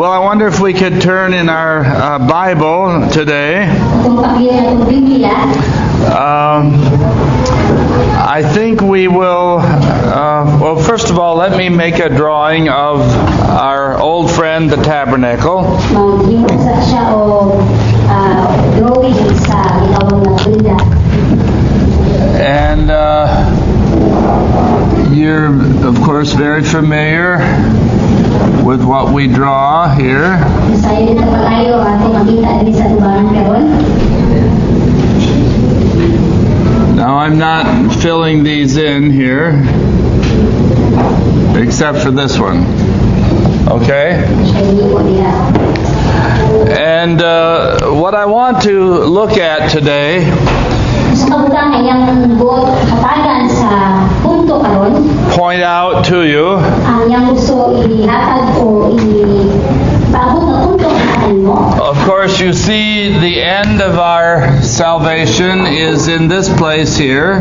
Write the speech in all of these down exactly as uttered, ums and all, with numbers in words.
Well, I wonder if we could turn in our uh, Bible today. Um, I think we will, uh, well, first of all, let me make a drawing of our old friend, the tabernacle. And uh, you're, of course, very familiar with what we draw here. Now I'm not filling these in here, except for this one. Okay? And uh, what I want to look at today point out to you of course you see the end of our salvation is in this place here.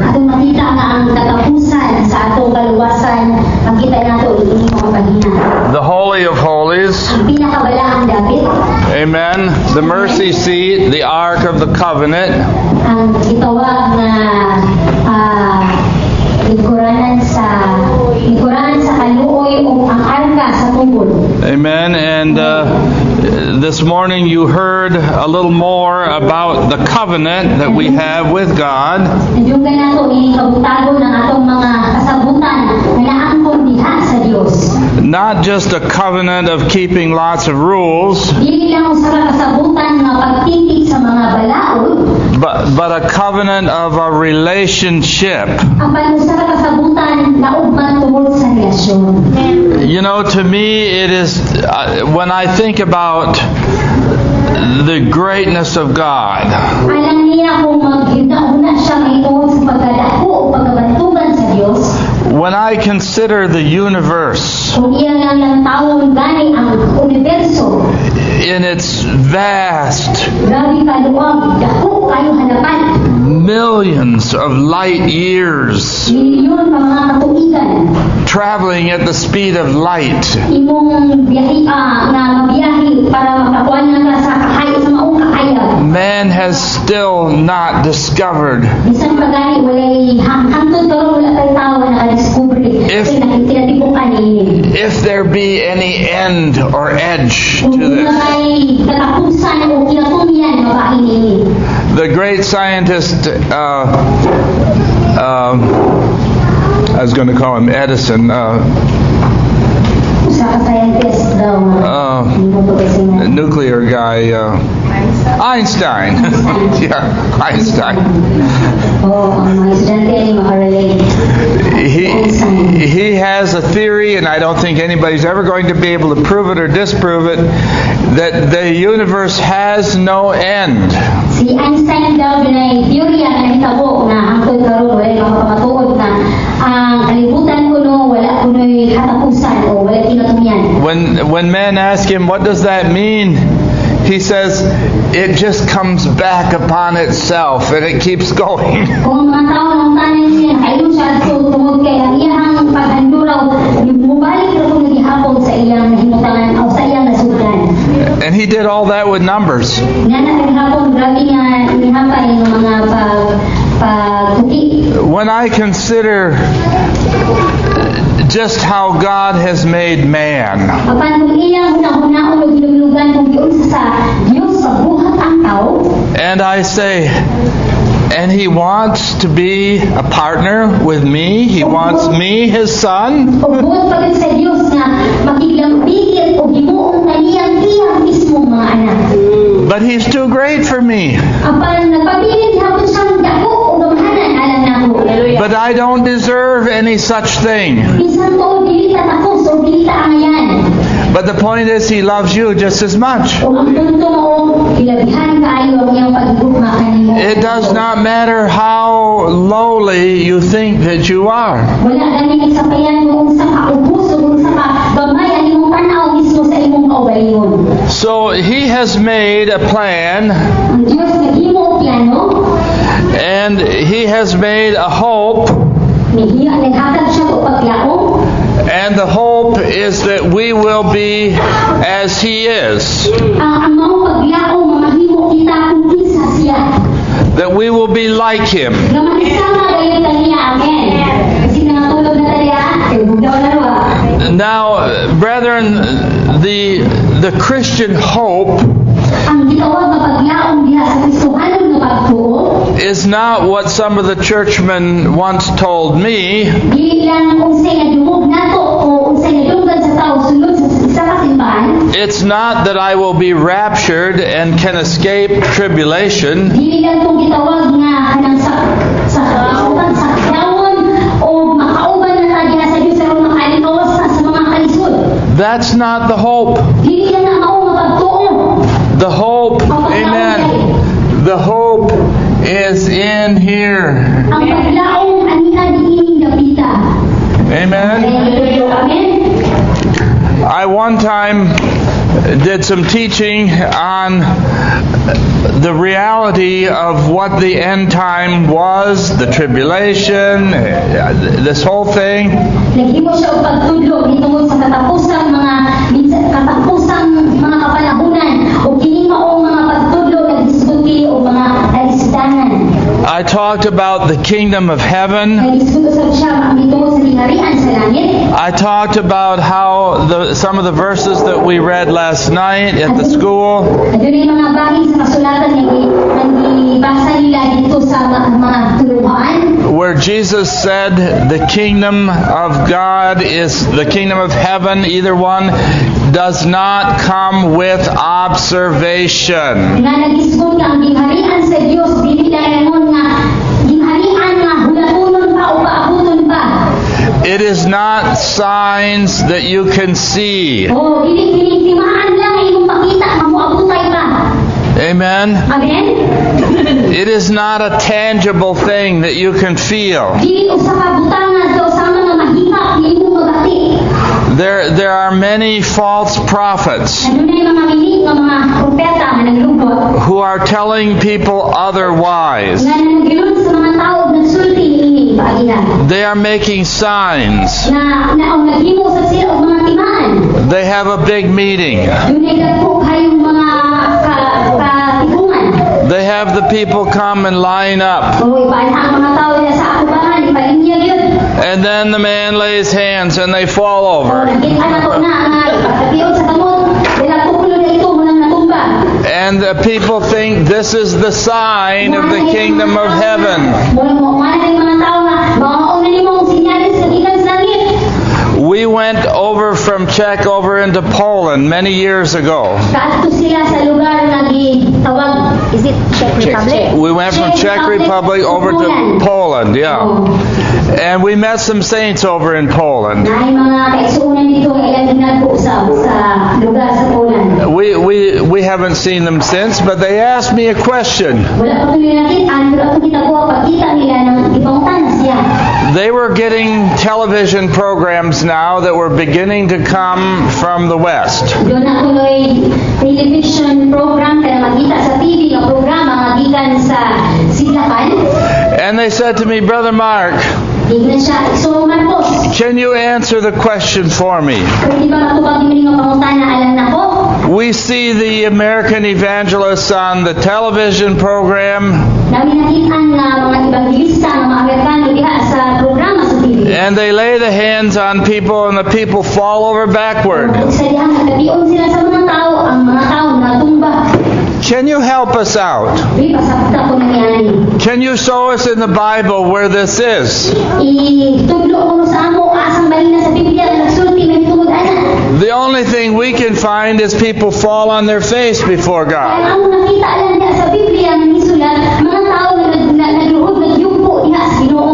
The Holy of Holies. Amen. The mercy seat, the Ark of the Covenant. Amen. And uh, this morning you heard a little more about the covenant that we have with God. Not just a covenant of keeping lots of rules, but, but a covenant of a relationship. You know, to me it is, uh, when I think about the greatness of God, when I consider the universe in its vast millions of light years, traveling at the speed of light, man has still not discovered if, if there be any end or edge to this. The great scientist, uh, uh, I was going to call him Edison, uh, uh, nuclear guy, uh, Einstein. Yeah, Einstein. He, he has a theory, and I don't think anybody's ever going to be able to prove it or disprove it, that the universe has no end. Si Einstein daw na teorya na nahitabo na hangtod karon wala na mapatuod na ang kalibutan kuno wala kuno'y katapusan o wala kinatumian. When when men ask him, what does that mean? He says, it just comes back upon itself and it keeps going. And he did all that with numbers. When I consider just how God has made man, and I say, and He wants to be a partner with me. He wants me, His son. But He's too great for me. But I don't deserve any such thing. But the point is, He loves you just as much. It does not matter how lowly you think that you are. So He has made a plan, and He has made a hope, and And the hope is that we will be as He is. Ang ang maong paglaom mamahimo kita kung kinsa siya. That we will be like Him. Nga makisama gayud kaniya. Amen. Kasi nangatulog na taliya, eh bugdaw na ruwa. Now, brethren, the the Christian hope Ang gitawag nga paglaom diha sa Kristohanon nga pagtuo is not what some of the churchmen once told me. dili lang unsay nga dumog nato o unsay nga dunggan sa tao sulod sa isa ka simbahan. It's not that I will be raptured and can escape tribulation. Dili lang tong gitawag nga kanang sa sa kauban sa kawon o makauban na ta diha sa Dios sa mga kalinawas na sa mga kalisod. That's not the hope. Dili lang na mao nga pagtuo. The hope, amen. The hope is in here. Ang paglaom aniya diining dapita. Amen. Amen. I one time did some teaching on the reality of what the end time was, the tribulation, this whole thing. Naghimo siya og pagtudlo tungod sa katapusang mga minsan katapusang mga kapanahunan o kining maong mga pagtudlo nagdiskuti o mga alisdanan. I talked about the kingdom of heaven. Nagdiskuto sa siya mitungod sa tingharian sa langit. I talked about how the, some of the verses that we read last night at the school. Adunay mga bagay sa kasulatan nga gibasa nila dito sa mga tuluhan. Where Jesus said the kingdom of God is the kingdom of heaven, either one, does not come with observation. Nga nagisgon ka ang gingharian sa Dios dili dayon nga gingharian nga hulatunon pa o paabuton pa. It is not signs that you can see. O dili kini timaan lang nga imong pakita nga moabutay pa. Amen. Amen. It is not a tangible thing that you can feel. Dili usa ka butangan sa usa nga mahikap nga imong magati. There, there are many false prophets Adunay mga miling nga mga propeta nga naglugod who are telling people otherwise. nga nagilun sa mga tao ug nagsulti niini paagihan. They are making signs. Na na ang naghimo sa sila og mga timaan. They have a big meeting. Dunay dagko kayong mga ka katipungan. They have the people come and line up. O ipaan ang mga tao nila sa akubahan ipalinya gyud. And then the man lays hands and they fall O over. nakita na to na nga ipagkatiyon sa kamot. Dila tukulo na ito munang natumba. And the people think this is the sign of the kingdom of heaven. Mula mo man ang mga tao nga mauna nimong sinyalis sa gikan sa langit. We went over from Czech over into Poland many years ago. Kaadto sila sa lugar nga gitawag is it Czech Republic? We went from Czech Republic over to Poland, yeah. And we met some saints over in Poland. Naay mga kaigsuunan dito nga ilang ginag-usab sa lugar sa Poland. We we we haven't seen them since, but they asked me a question. Wala pa tuloy nakita, pero ako gitakuha pagkita nila ng ipangutan na siya. They were getting television programs now that were beginning to come from the West. Doon na tuloy television program kaya makita sa T V nga programa nga gikan sa Sidlakan. And they said to me, Brother Mark, Tignan siya, so Marcos, can you answer the question for me? pwede ba matubag ni mga pangutan na alam na ko? We see the American evangelists on the television program, Namin nakitaan nga mga evangelista ng mga Amerikano diha sa programa sa T V. and they lay the hands on people and the people fall over backward. Ug sa diha nagkatiyon sila sa mga tao, ang mga tao natumba. Can you help us out? Di pasakta ko nangyari. Can you show us in the Bible where this is? Itudlo ko sa amo asang balina sa Biblia nga nagsulti man tungod ana. The only thing we can find is people fall on their face before Kaya God. ang nakita lang diha sa Biblia nga nisulat mga tao nga nag- na- nagluhod nagyupo diha sa Ginoo.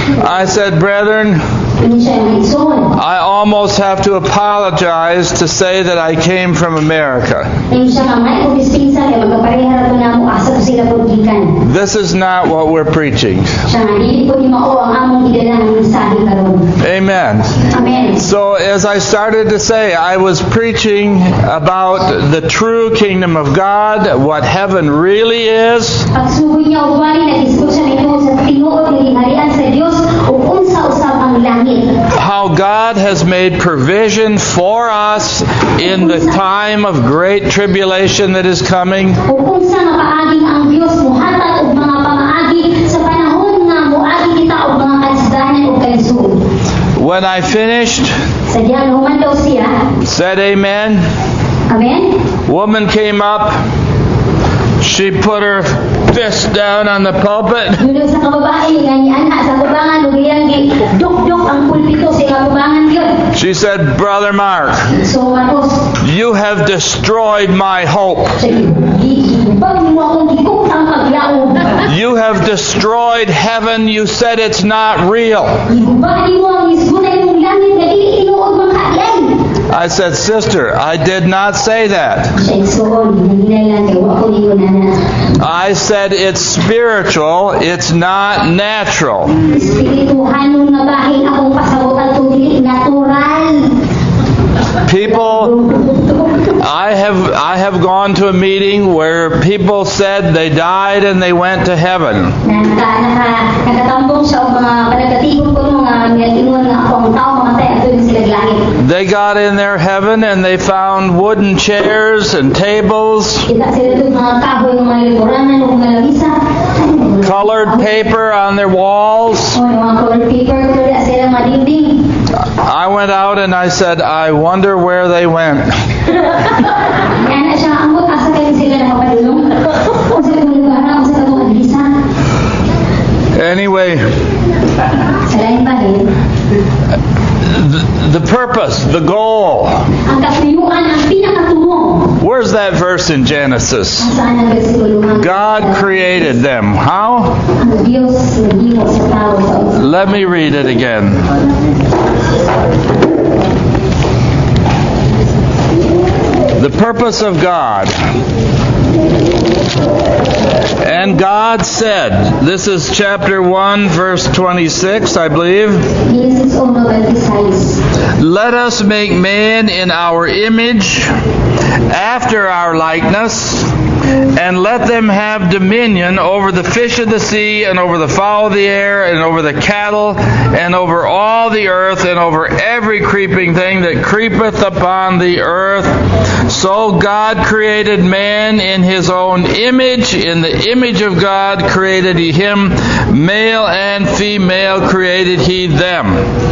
I said, brethren, Ano siya ang igsoon? I almost have to apologize to say that I came from America. Ano siya nga may kung dispensa kaya magkapareha ra na mo asa ko sila pud gikan. This is not what we're preaching. Siya nga dili ko ni mao ang among gidala ng mensahe karon. Amen. Amen. So as I started to say, I was preaching about the true kingdom of God, what heaven really is, Pagsugoy niya og wali nag-discuss siya nito sa tinuod nga gingharian sa Dios ug unsa usab ang langit. langit. how God has made provision for us in the time of great tribulation that is coming. O kung sa nga paagi ang Dios muhatag og mga pamaagi sa panahon nga moagi kita og mga kasdanan ug kalisod. When I finished, Sa diyan human daw siya. said amen, Amen. woman came up. She put her fist down on the pulpit. Dulo sa kababae nga ni ana sa kubangan ug iyang gi dok-dok ang pulpito sa kubangan gyud. She said, Brother Mark, So Marcos, you have destroyed my hope. pag mo akong gikutang paglaog. You have destroyed heaven. You said it's not real. Gibaba mo ang isgutan mong langit nga dili tinuod mga kaadlan. I said, Sister, I did not say that. Siya igsuon, hinay lang kay wa ko ningon ana. I said it's spiritual. It's not natural. Espirituhanon nga bahin akong pasabutan to dili natural. People, I have I have gone to a meeting where people said they died and they went to heaven. Na naka naka nakatambong siya og mga panagkatibong ko mga miyatingon nga akong tao mga tay ato din sila langit. They got in their heaven and they found wooden chairs and tables, Kita sila dito mga kahoy ng mga likurangan o mga labisa. colored paper on their walls. O mga colored paper, kaya sila mga dingding. I went out and I said, I wonder where they went. Kaya na siya, ang buta sa kayo sila nakapadulong. O sila kung nagara, o sila kung adlisa. Anyway, Sa lain pa rin, the, the purpose, the goal. ang katuyuan, ang pinakatulong. Where's that verse in Genesis? Ang saan ang versikulo nga. God created them. How? Ang Diyos naghiwa sa tao sa usa. Let me read it again. The purpose of God. And God said, this is chapter one, verse twenty-six, I believe. Genesis one, twenty-six. Let us make man in our image, after our likeness, and let them have dominion over the fish of the sea, and over the fowl of the air, and over the cattle, and over all the earth, and over every creeping thing that creepeth upon the earth. So God created man in his own image. In the image of God created he him. Male and female created he them.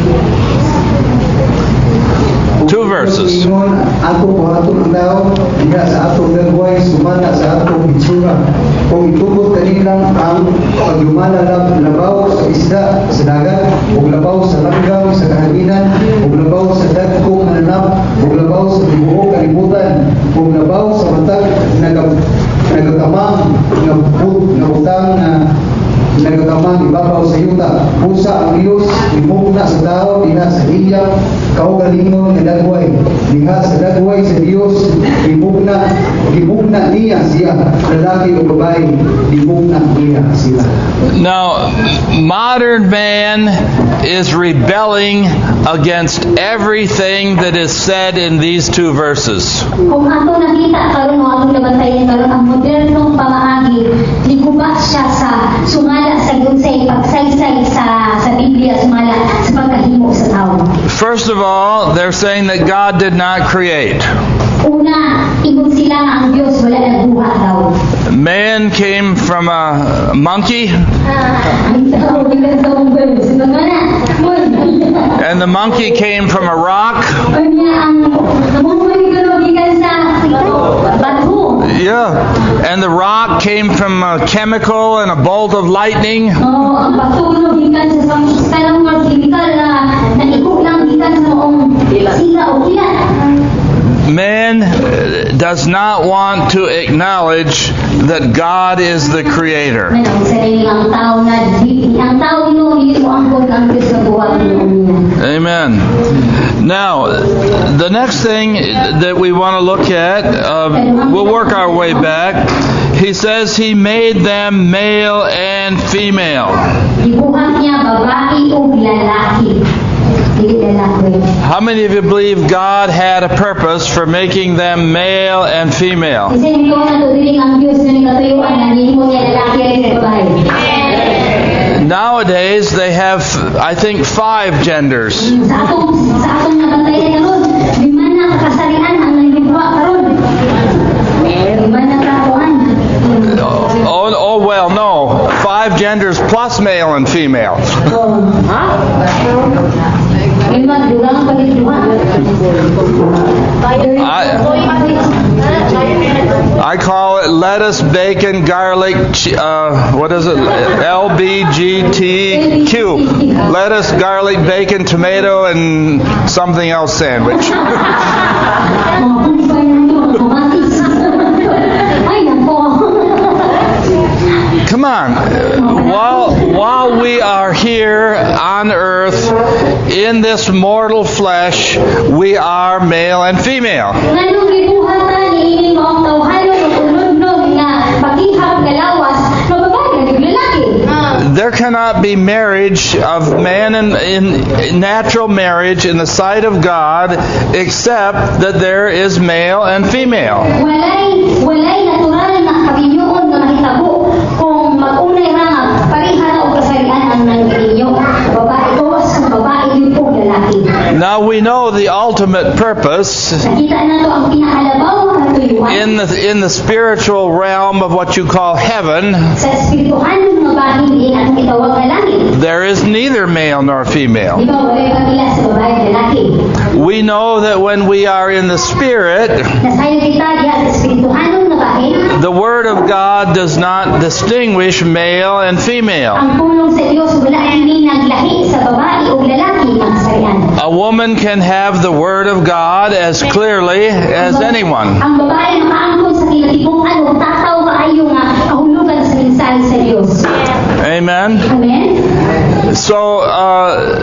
Two verses. Ako po atong daw diha sa atong dagway sumala sa atong itsura. Kung itubot kanilang ang pagyumala lang labaw sa isda sa dagat, o labaw sa langgam sa kahanginan, o labaw sa dagkong hanap, o labaw sa tibuok kalibutan, o labaw sa matag nagam nagatamang nabutang na nagatamang ibabaw sa yuta. Pusa ang Diyos imugna sa tao diha sa iya kaugalingon nga dagway. Diha sa dagway sa Diyos imugna imugna niya siya, lalaki o babae imugna niya sila. Now, modern man is rebelling against everything that is said in these two verses. Kung ato nakita karon o atong nabantayan karon ang modernong pamaagi, liguba siya sa sumala sa gunsay pagsaysay sa sa Biblia, sumala sa pagkahimo sa tao. First of all, they're saying that God did not create. Una, ingon sila nga ang Dios wala nagbuhat daw. Man came from a monkey, Ah, ang tao gikan sa mong sa mga and the monkey came from a rock. Kanya ang namumuhay ko gikan sa bato. Yeah. And the rock came from a chemical and a bolt of lightning. Oh, ang bato gikan sa samang mga chemical na naiko lang gikan sa maong sila o kilat. Man does not want to acknowledge that God is the creator. Ang sarili ang tao na ang tao no dili mo angkon ang Dios sa buhat niya. Amen. Now, the next thing that we want to look at, uh, we'll work our way back. He says he made them male and female. Gibuhat niya babae o lalaki. Dili lalaki. How many of you believe God had a purpose for making them male and female? Kasi nito na to dili ang Dios na nikatuyuan na nimo niya lalaki rin sa babae. Nowadays, they have, I think, five genders. Sa atong sa atong nabatay karon, lima na kasarian ang nahimwa karon. Lima na kakuan. Oh, oh well, no. Five genders plus male and female. Oh, ha? Lima dugang pagduha. I call it lettuce, bacon, garlic, uh, what is it? L B G T Q. Lettuce, garlic, bacon, tomato, and something else sandwich. Come on. While, while we are here on earth in this mortal flesh, we are male and female. There cannot be marriage of man and in natural marriage in the sight of God except that there is male and female. Walay walay natural na kabinyoon nga mahitabo kung mag-unay rangag pareha na og kasarian ang nanginyo. Babae gawas sa babae gyud og lalaki. Now we know the ultimate purpose Nakita nato ang pinakalabaw nga katuyuan in the in the spiritual realm of what you call heaven. sa espirituhan nga bahin din ang gitawag nga langit. There is neither male nor Di female. ba walay pagila sa babae ug lalaki. We know that when we are in the Spirit, Nasayo kita diha sa espirituhan nga bahin. the Word of God does not distinguish male and female. Ang pulong sa Dios wala kini naglahi sa babae ug lalaki nga kasarian. A woman can have the Word of God as clearly as anyone. Ang babae makaangkon sa kilatibukan ug tataw kaayo nga kahulugan sa mensahe sa Dios. Amen. Amen. So, uh,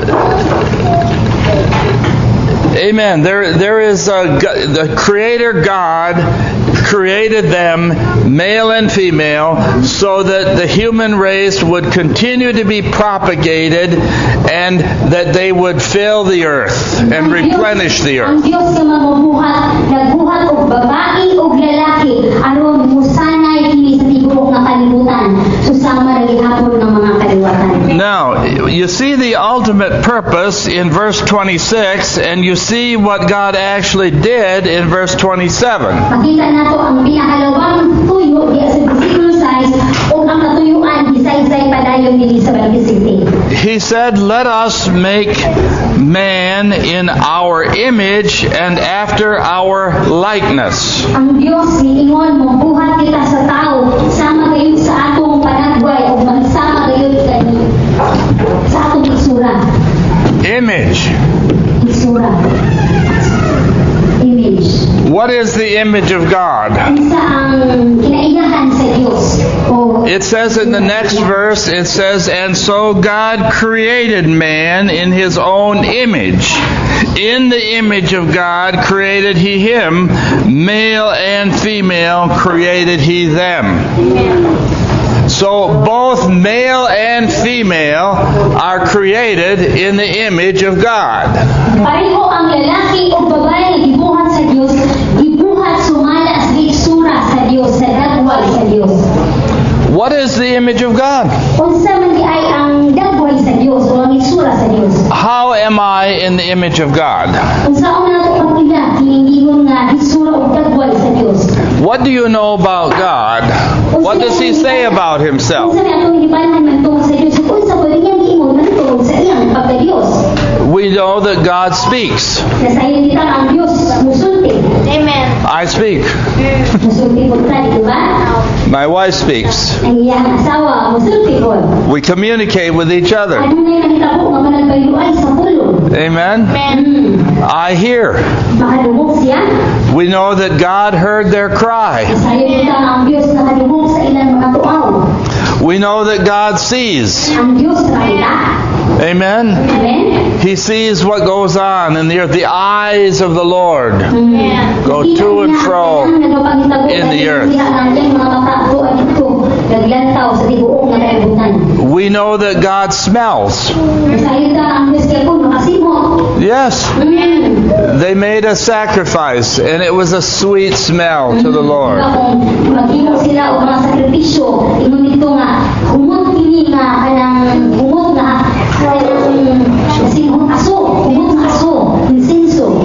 amen. There, there is a, the Creator God created them, male and female, so that the human race would continue to be propagated and that they would fill the earth and replenish the Ang earth. Dios nga mamubuhat, nagbuhat og babae ug lalaki aron musanay kini sa tibuok nga kalibutan susama ra gihapon ng mga kaliwatan. Now, you see the ultimate purpose in verse twenty-six, and you see what God actually did in verse twenty-seven. Makita nato ang pinakalawang tuyo diya sa bersikulo six ug ang katuyuan gisaysay padayon dinhi sa bersikulo. He said, "Let us make man in our image and after our likeness." Ang Dios niingon mabuhat kita sa tao sama gayud sa atong panagway ug magsama gayud kani sa atong isura. Image. Isura. Image. What is the image of God? Isa ang kinaiyahan sa Dios. O It says in the next verse, it says, "And so God created man in his own image. In the image of God created he him, male and female created he them." So both male and female are created in the image of God. pareho ang lalaki o babae na gibuhat sa Dios, gibuhat sumala sa itsura sa Dios, sa dagway sa Dios. What is the image of God? Unsa man di ay ang dagway sa Dios o ang itsura sa Dios? How am I in the image of God? Unsa man nato pagila kining ingon nga itsura o dagway sa Dios? What do you know about God? What does he say about himself? Unsa man atong gibalhan man tungod sa Dios? Unsa ba iyang giingon man tungod sa iyang pagka-Dios? We know that God speaks. Nasayon kita ang Dios musulti. Amen. I speak. Musulti po tayo, di ba? My wife speaks. Ang iyang asawa musulti po. We communicate with each other. Ano na yung nakitabo nga managbayuan sa pulong? Amen? Hmm. I hear. Makadumog siya. We know that God heard their cry. Sayo kita ang Diyos na kadumog sa ilang mga tuaw. We know that God sees. Ang Diyos nakita. Amen? Amen? He sees what goes on in the earth. The eyes of the Lord Amen. go to and fro in the earth. We know that God smells. Yes. They made a sacrifice, and it was a sweet smell to the Lord. ini nga kanang umot na kanang kasing aso, umot na aso, insenso.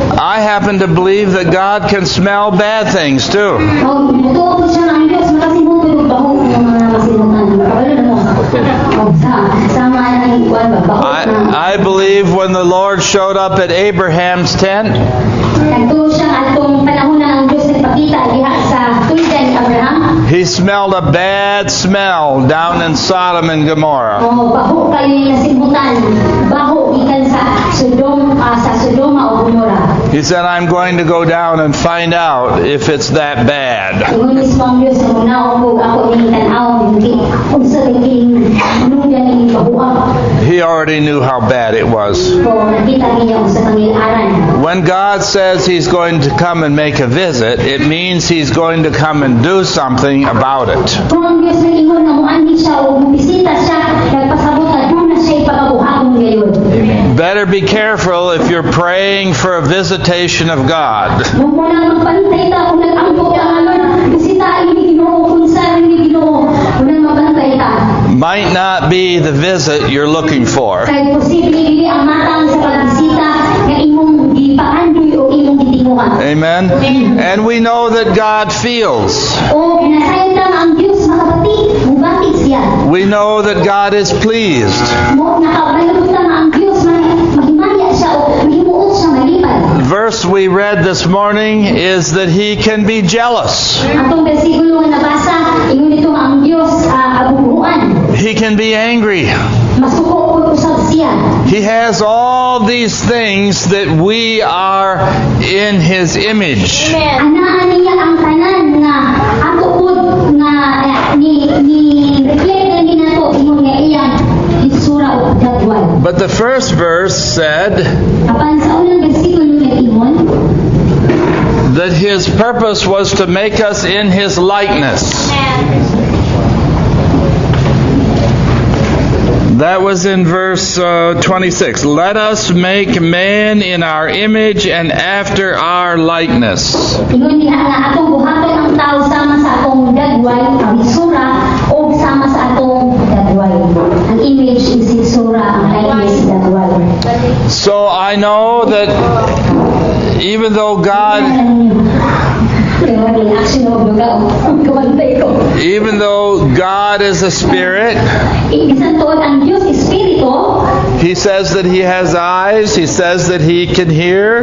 I happen to believe that God can smell bad things too. Oh, mutuo po siya ng Diyos, makasimuto yung baho ng mga masimutan. Kabalo na mo. Oh, sa sama ang ikuan ba baho I, na. I believe when the Lord showed up at Abraham's tent, Nagtuo siya atong panahon na ang Diyos nagpakita diha sa tuldan ni Abraham. he smelled a bad smell down in Sodom and Gomorrah. Oh, baho kayo yung nasimutan. Baho ikan sa Sodom, ah, sa Sodoma o Gomorrah. He said, I'm going to go down and find out if it's that bad. Ingon mismo ang Diyos na munaw ko ako ning tan-aw ning unsa ning nungdan ning bahuan. He already knew how bad it was. So nakita niya unsa pangilaran. When God says He's going to come and make a visit, it means He's going to come and do something about it. Kung ang Diyos nag-ingon na muandi siya o bisita siya, nagpasabot na doon na siya ipagabuhaon ngayon. Better be careful if you're praying for a visitation of God. Nung muna magpantay ta kung nag-angkot ka ngayon, bisita ini Ginoo kung saan ini Ginoo, unang mabantay ta. Might not be the visit you're looking for. Kaya posible dili ang matang sa pagbisita nga imong gipaandoy o imong gitinguhan. Amen? And we know that God feels. O ginasayod lang ang Diyos makabati, mubatik siya. We know that God is pleased. Mo nakabalot lang ang Diyos mahimaya siya o mahimuot siya malipad. Verse we read this morning is that He can be jealous. Atong bersikulo nga nabasa, ingon ito nga ang Diyos uh, abubuan. He can be angry. Masuko po usab siya. He has all these things that we are in His image. Anaan niya ang tanan nga ato pud nga eh, ni ni reflect ni nato ingon nga iyang itsura o dagwal. But the first verse said Apan sa unang bersikulo nag-ingon, that His purpose was to make us in His likeness. That was in verse uh, twenty-six. Let us make man in our image and after our likeness. ingon diha nga atong buhaton ang tao sama sa atong dagwal, ang itsura o sama sa atong dagwal. Ang image is itsura, ang likeness dagwal. So I know that even though God, even though God is a spirit, He says that He has eyes, He says that He can hear.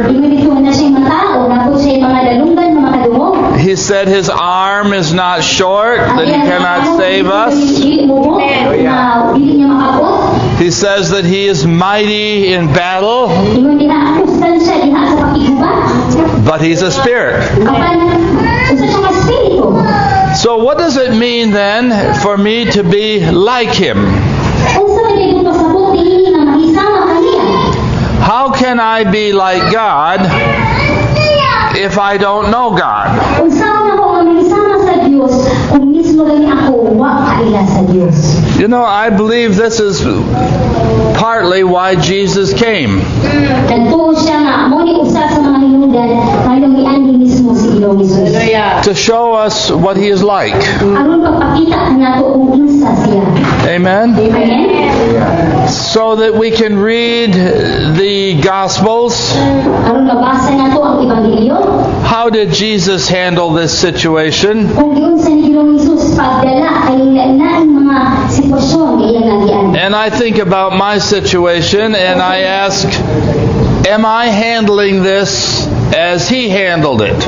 He said His arm is not short, that He cannot save us. He says that He is mighty in battle, but He's a spirit. So what does it mean then for me to be like Him? How can I be like God if I don't know God? You know, I believe this is partly why Jesus came. To show us what He is like. Amen? Amen. So that we can read the Gospels. How did Jesus handle this situation? And I think about my situation and I ask, am I handling this as He handled it?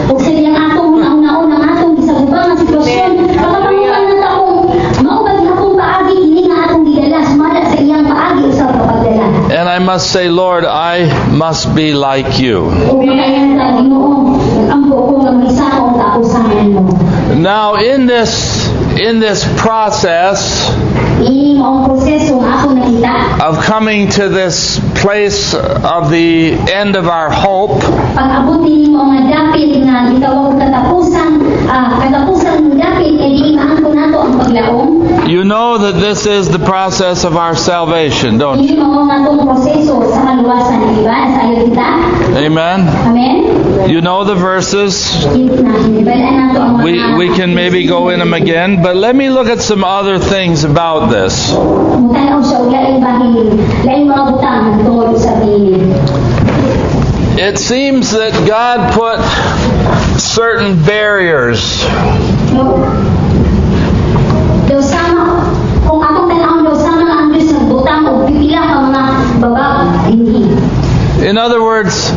And I must say, Lord, I must be like You. Now, in this in this process of coming to this place of the end of our hope, you know that this is the process of our salvation, don't you? Amen? Amen. You know the verses. We we can and maybe go in them again, but let me look at some other things about this. Mutanaw siya og laing bahin, laing mga butang tungod sa binin. It seems that God put certain barriers. Daw sama, kung akong tanawon daw sama ang Diyos nagbutang og pipila ka mga babag, hindi. In other words,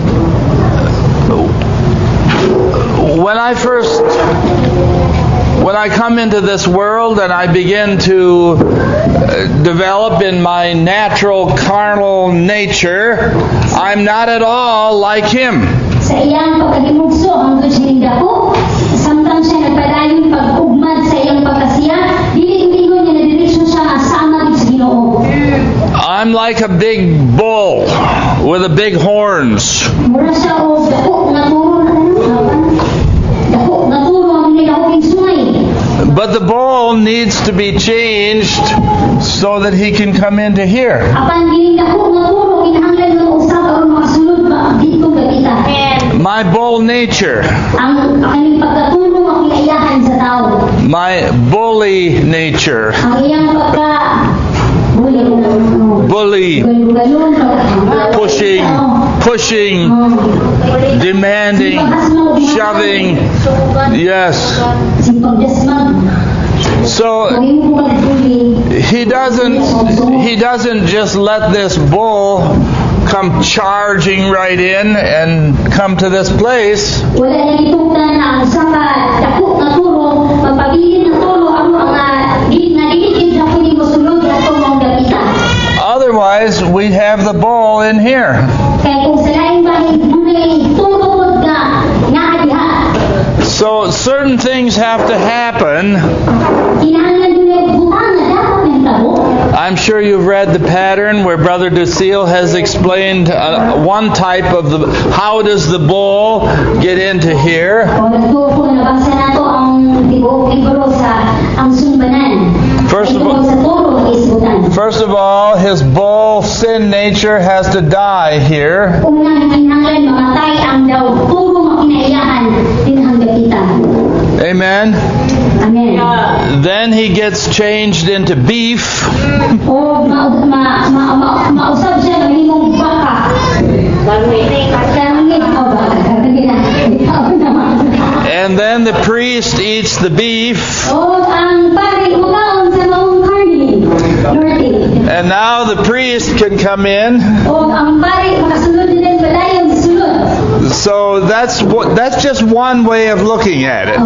when I first, when I come into this world and I begin to develop in my natural carnal nature, I'm not at all like Him. Sa iyang pagkahimugso hangtod siya ning dako, samtang siya nagpadayon pag-ugmad sa iyang pagkasiya, dili ingon niya na direksyon siya nga sama gid sa Ginoo. I'm like a big bull with a big horns. Mura siya og dako nga turo na dako nga turo ang dako king sungay. But the bull needs to be changed so that he can come into here. Apan gining dako nga turo kinahanglan nga usab aron makasulod ba dito gabita. My bull nature. Ang kaning pagkatulong ang kinaiyahan sa tao. My bully nature. Ang iyang pagka bully, pushing, pushing, demanding, shoving. Yes. So he doesn't he doesn't just let this bull come charging right in and come to this place. Otherwise, we'd have the bull in here. So certain things have to happen. I'm sure you've read the pattern where Brother Ducille has explained uh, one type of the, how does the bull get into here. First of all, first of all, his bull sin nature has to die here. Amen. Amen. Then he gets changed into beef. And then the priest eats the beef. And now the priest can come in. So that's what that's just one way of looking at it.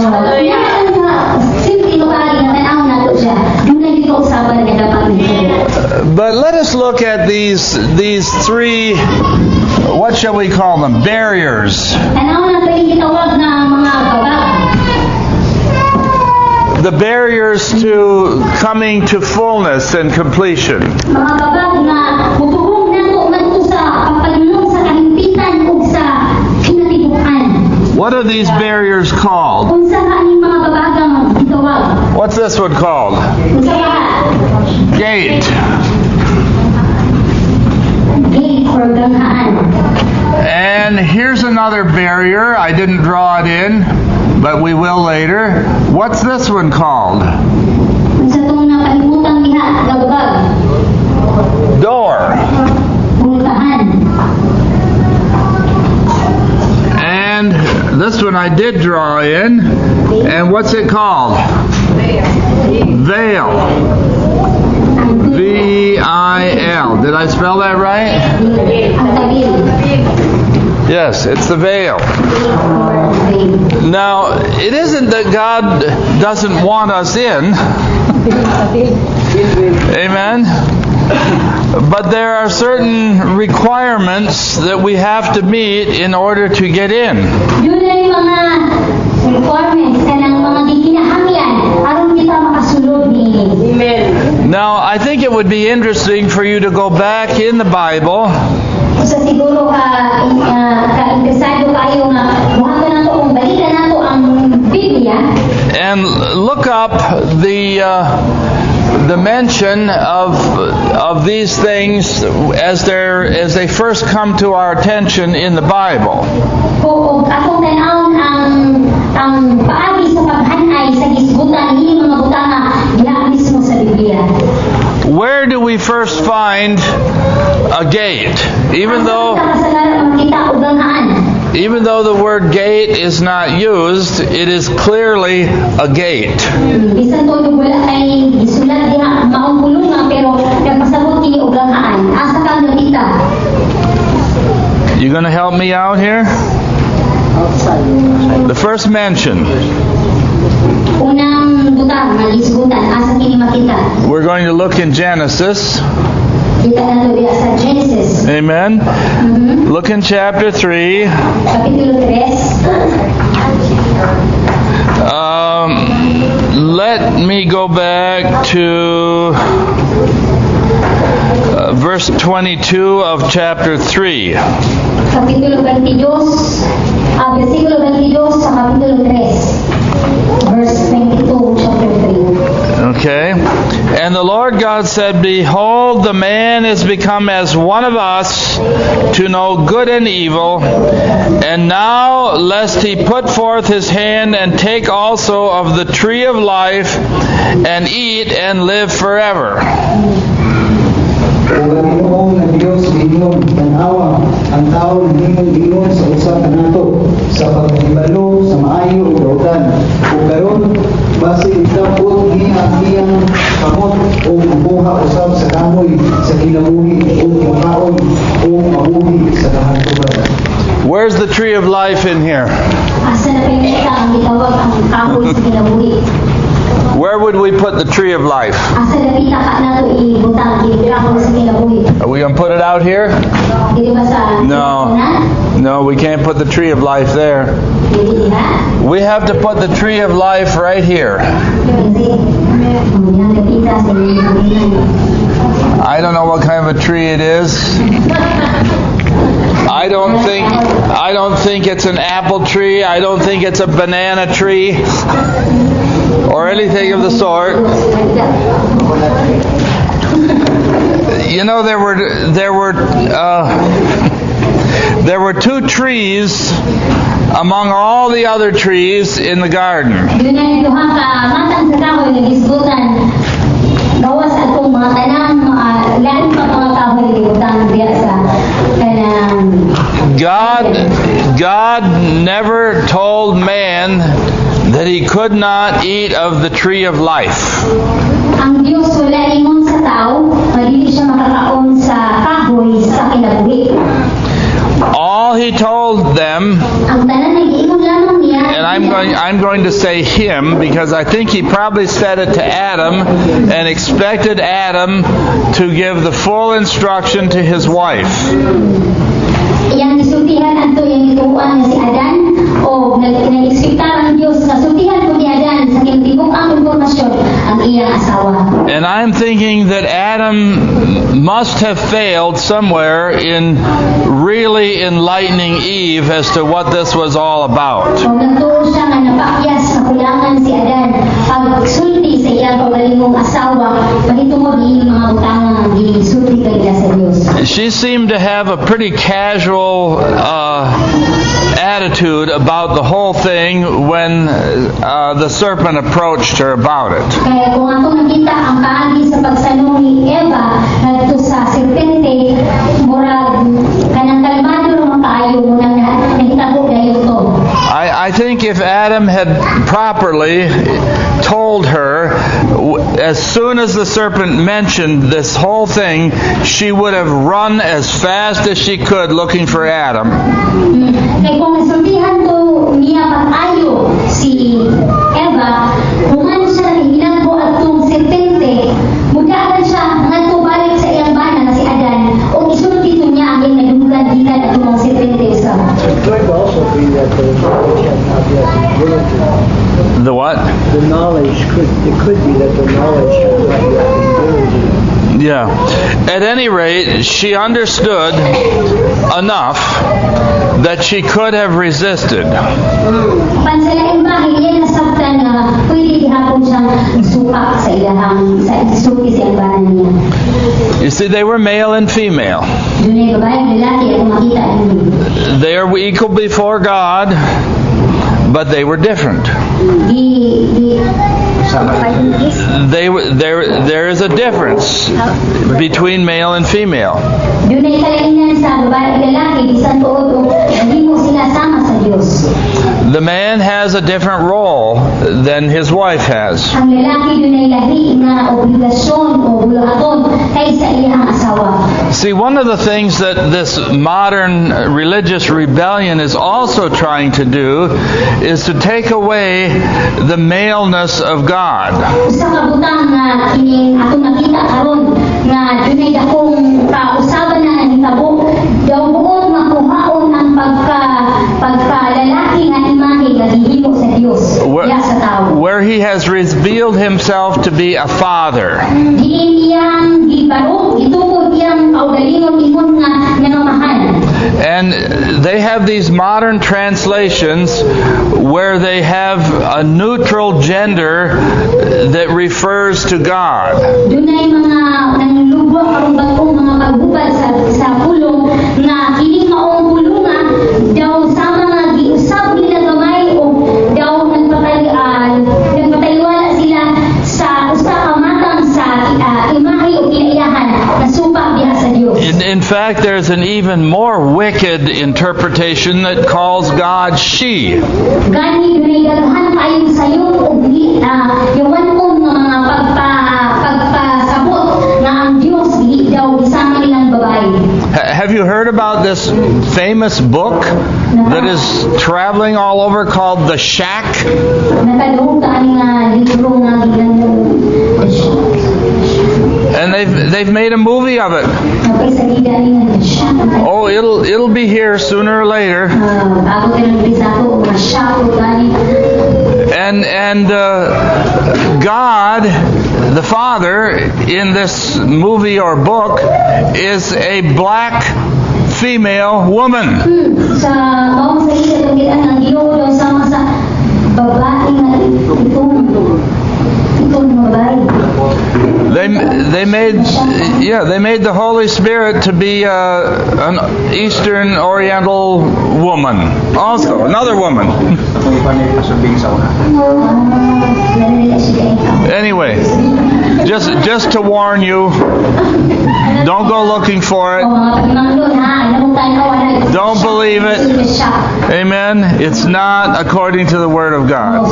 But let us look at these these three, what shall we call them? Barriers. The barriers to coming to fullness and completion. What are these barriers called? What's this one called? Gate. And here's another barrier. I didn't draw it in, but we will later. What's this one called? Door. And this one I did draw in. And what's it called? Veil. V I L. Did I spell that right? Yes, it's the veil. Now, it isn't that God doesn't want us in. Amen. But there are certain requirements that we have to meet in order to get in. Now, I think it would be interesting for you to go back in the Bible and look up the uh, the mention of of these things as they as they first come to our attention in the Bible. gate. Even though Kasagaran makita og ganghaan. even though the word gate is not used, it is clearly a gate. Bisan to wala kay gisulat diha maong pulungan pero nagpasabot kini og ganghaan. Asa ka nakita? You going to help me out here? The first mention. Unang butang nga gisgutan asa kini makita? We're going to look in Genesis. Kita na to diha sa Genesis. Amen. Mhm. Look in chapter three. Kapitulo tres. Um, let me go back to uh, verse twenty-two of chapter three. Kapitulo twenty-two, ah, versikulo twenty-two sa kapitulo tres. Verse twenty-two, chapter three. Okay. And the Lord God said, Behold, the man is become as one of us to know good and evil. And now, lest he put forth his hand and take also of the tree of life and eat and live forever. O Ginoong na Diyos inyong tanawa ang tao ninyong ingon sa usa kanato sa paghibalo sa maayo ug dautan ug karon base itapot niya ang iyang kamot o buha usab sa kahoy sa kinabuhi o makaon o mabuhi sa kahantugan. Where's the tree of life in here? Asa na pinita ang gitawag ang kahoy sa kinabuhi? Where would we put the tree of life? Asa na pinita ka na to ibutang ibirako sa kinabuhi? Are we going to put it out here? Dili ba sa No. No, we can't put the tree of life there. Dili diha? We have to put the tree of life right here. Kasi ang nakita sa kinabuhi. I don't know what kind of a tree it is. I don't think I don't think it's an apple tree. I don't think it's a banana tree or anything of the sort. You know, there were there were uh, there were two trees among all the other trees in the garden. Yun ay duha ka matang sa kahoy nga gisgutan. Gawas atong mga tanang mga lain pa mga kahoy ibutang diha sa kanang God God never told man that he could not eat of the tree of life. ang Diyos wala ingon sa tao nga dili siya makakaon sa kahoy sa kinabuhi. All he told them, Ang tanan ay giingon lamang niya. and I'm going I'm going to say him because I think he probably said it to Adam and expected Adam to give the full instruction to his wife. Iyang gisultihan adto iyang gituan nga si Adan o nag-expectar ang Dios nga sultihan ko ni Adan sa kintibuk ang impormasyon ang iyang asawa. And I'm thinking that Adam must have failed somewhere in really enlightening Eve as to what this was all about. Kung nagtuo siya nga napakyas na kulangan si Adan pagsulti sa iyang kaugalingong asawa mahitungod ining mga butangan ang gisulti kanila sa Dios. She seemed to have a pretty casual uh, attitude about the whole thing when uh, the serpent approached her about it. Kaya kung atong nakita ang kaagi sa pagsanong ni Eva ngadto sa serpente murag kanang kalmado ra makaayo mo nang nakitabo dayon to. I, I think if Adam had properly told her, as soon as the serpent mentioned this whole thing, she would have run as fast as she could looking for Adam. Kaya kung nasultihan to niya pag-ayo si Eva, kung ano siya hinagbo at itong serpente, mudaan siya ngadto balik sa iyang bana si Adan o isulti to niya ang iyang nadumulan-gilan at itong serpente sa. It could also be that the knowledge had not yet been given to them. The what? The knowledge could, it could be that the knowledge had not yet been given to them. Yeah. At any rate, she understood enough that she could have resisted. Pansalain ba, hindi nasabtan na pwede gihapon siyang supak sa ilahang, sa isulti sa iyang bana niya. You see, they were male and female. Doon ay babae, lalaki, at makita niyo. They are equal before God, but they were different. Di, di, they there there is a difference between male and female. Dunay kalainan sa babae at lalaki bisan tuod o nahimo sila sama sa Dios. The man has a different role than his wife has. Ang lalaki dunay lahi nga obligasyon o bulaton kaysa iyang asawa. See, one of the things that this modern religious rebellion is also trying to do is to take away the maleness of God. Usa ka butang nga kining atong nakita karon nga dunay dakong kausaban na nahitabo daw buod makuhaon ang pagka pagkalalaki nga imahe nga gihimo sa Dios diya sa tawo. Where he has revealed himself to be a father. Diin iyang gibarog gitukod iyang kaugalingon ingon nga nangamahal. And they have these modern translations where they have a neutral gender that refers to God. Dunay mga nanlubwa karong bagong mga paghubad sa sa pulong nga kining maong pulunga daw sama nga giusab nila gamay o daw nagpatayuan nagpatayuan sila sa usa ka matang sa uh, imahe o kinaiyahan na supa diha sa Dios. In, in fact, there's an even more wicked interpretation that calls God she. Gani dunay daghan kayong sayo og uh, yung wanon nga mga pagpa pagpasabot nga ang Dios dili daw gisama ilang babae. Ha- Have you heard about this famous book that is traveling all over called The Shack? Nakadungog ka ani nga libro nga giganong And they've they've made a movie of it. napaisalida ani nga siya. Oh, it'll it'll be here sooner or later. Bago ka nang bisato o masya o gani. And and uh, God, the Father, in this movie or book, is a black female woman. Hmm, sa maong sa ila itong gitan ang Diyo daw sama sa babae nga itong itong babae. They they made yeah they made the Holy Spirit to be uh, an Eastern Oriental woman, also another woman. Anyway, just just to warn you, don't go looking for it. Don't believe it. Amen. It's not according to the Word of God.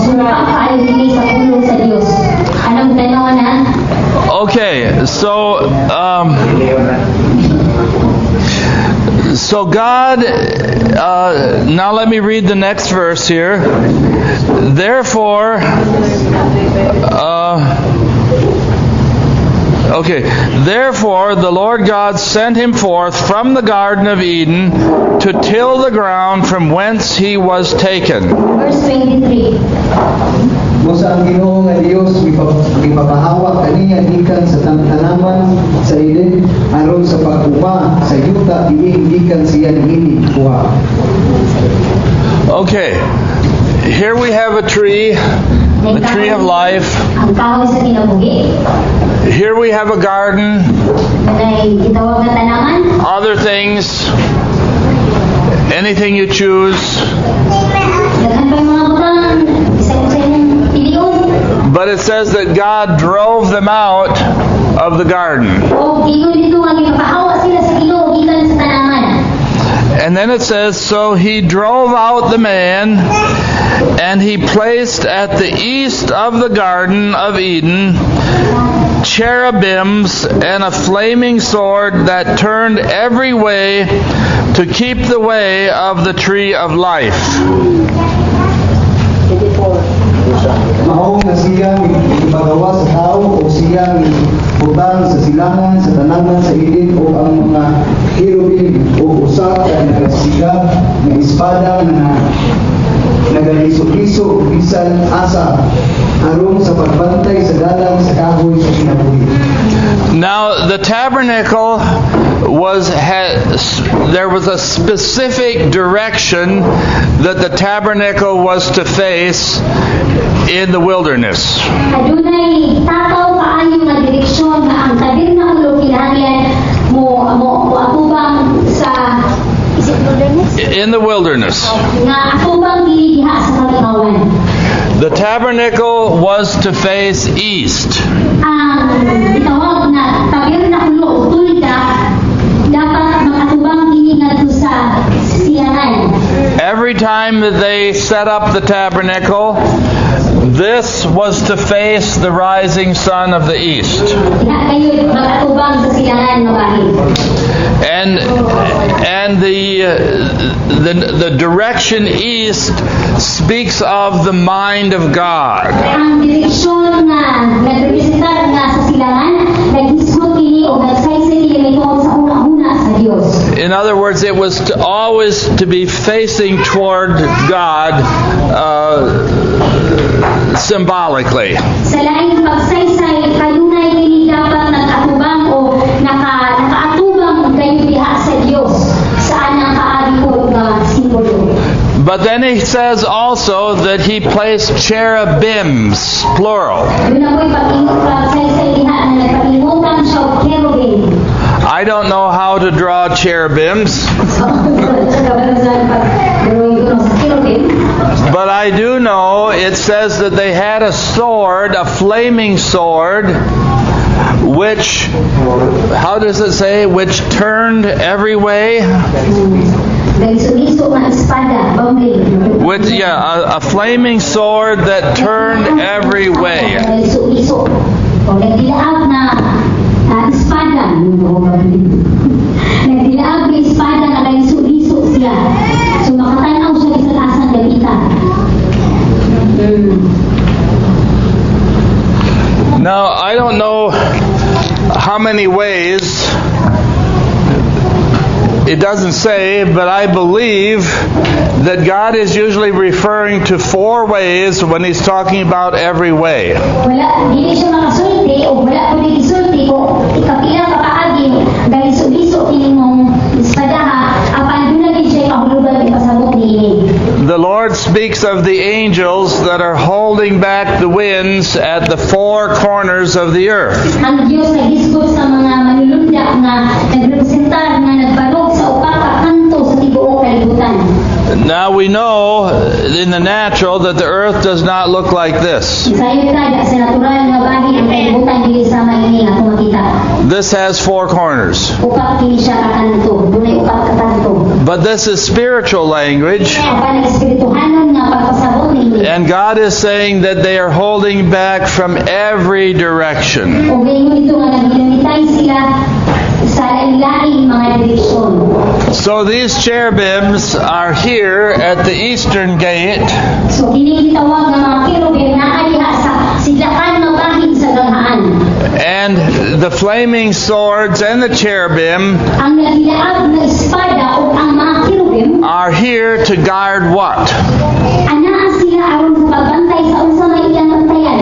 Okay, so um, so God. Uh, now let me read the next verse here. Therefore, uh, okay. Therefore, the Lord God sent him forth from the Garden of Eden to till the ground from whence he was taken. Verse twenty-three. Musa ang Ginoo nga Dios gipapahawak kaniya gikan sa tanaman sa Eden aron sa pag-upa sa yuta diin gikan siya niini kuha. Okay. Here we have a tree, the tree of life. Ang kahoy sa kinabuhi. Here we have a garden, Nay gitawag na tanaman. other things, anything you choose. Daghan pa yung mga butang isa-isa yung piliun. But it says that God drove them out of the garden. O gigon dito nga gipapahawa sila sa Ginoo gikan sa tanaman. And then it says, so he drove out the man, and he placed at the east of the Garden of Eden cherubims and a flaming sword that turned every way to keep the way of the tree of life. Mahong na siya ipagawa sa tao o siya putang sa silangan sa tanaman sa Eden o ang mga cherubim o usa ka nagasiga na espada na nagaliso-liso bisan asa aron sa pagbantay sa dalang sa kahoy sa kinabuhi. Now the tabernacle was had, there was a specific direction that the tabernacle was to face in the wilderness. Adunay tataw kaayo nga direksyon nga ang tabernakulo kinahanglan mo mo atubang sa isip wilderness In the wilderness. nga atubang dili diha sa kalingawan. The tabernacle was to face east. Ang itawag na tabernakulo o tulda dapat makatubang kini ngadto sa silangan. Every time that they set up the tabernacle, this was to face the rising sun of the east. Diha kayo makatubang sa silangan nga bahin. And and the, uh, the the direction east speaks of the mind of God. Ang direksyon nga nagrepresentar nga sa silangan naghisgot kini o nagsaysay kini tungod sa una-una sa Dios. In other words, it was to always to be facing toward God uh, symbolically. Sa laing pagsaysay kanunay kini dapat nag-atubang o naka nakaatubang kayo diha sa Dios saan ang kaagi ko nga simbolo. But then he says also that he placed cherubims, plural. Yun ang ko'y pag-ingot pagsaysay diha na nagpaingutan siya og cherubim. I don't know how to draw cherubims, but I do know it says that they had a sword, a flaming sword, which, how does it say, which turned every way? With, yeah, a, a flaming sword that turned every way. Nagdilaag na espada na nagsuliso siya. So makatanaw siya sa taas ng dagita. Now, I don't know how many ways, it doesn't say, but I believe that God is usually referring to four ways when He's talking about every way. Wala, hindi siya makasulti o wala ko din isulti ko ikapila ka paagi dahil suliso kining mong espadaha apan doon lagi siya kahulugan ipasabot niini. The Lord speaks of the angels that are holding back the winds at the four corners of the earth. Ang Diyos naghisgot sa mga manulunda nga nagrepresentar nga nagbalog sa upat ka kanto sa tibuok kalibutan. Now we know in the natural that the earth does not look like this. Sa ita sa natural nga bahin ang kalibutan dili sama ini nga makita. This has four corners. Upat kini siya ka kanto, dunay upat ka kanto. But this is spiritual language. Apan espirituhanon nga pagpasabot niini. And God is saying that they are holding back from every direction. O gayon ito nga nagilamitay sila sa lain-laing mga direksyon. So these cherubims are here at the eastern gate. So kini gitawag nga mga kerubim naa diha sa sidlakan nga bahin sa ganghaan. And the flaming swords and the cherubim Ang nagilaag na espada o ang mga kerubim are here to guard what? anaa sila aron sa pagbantay sa unsa may ilang bantayan.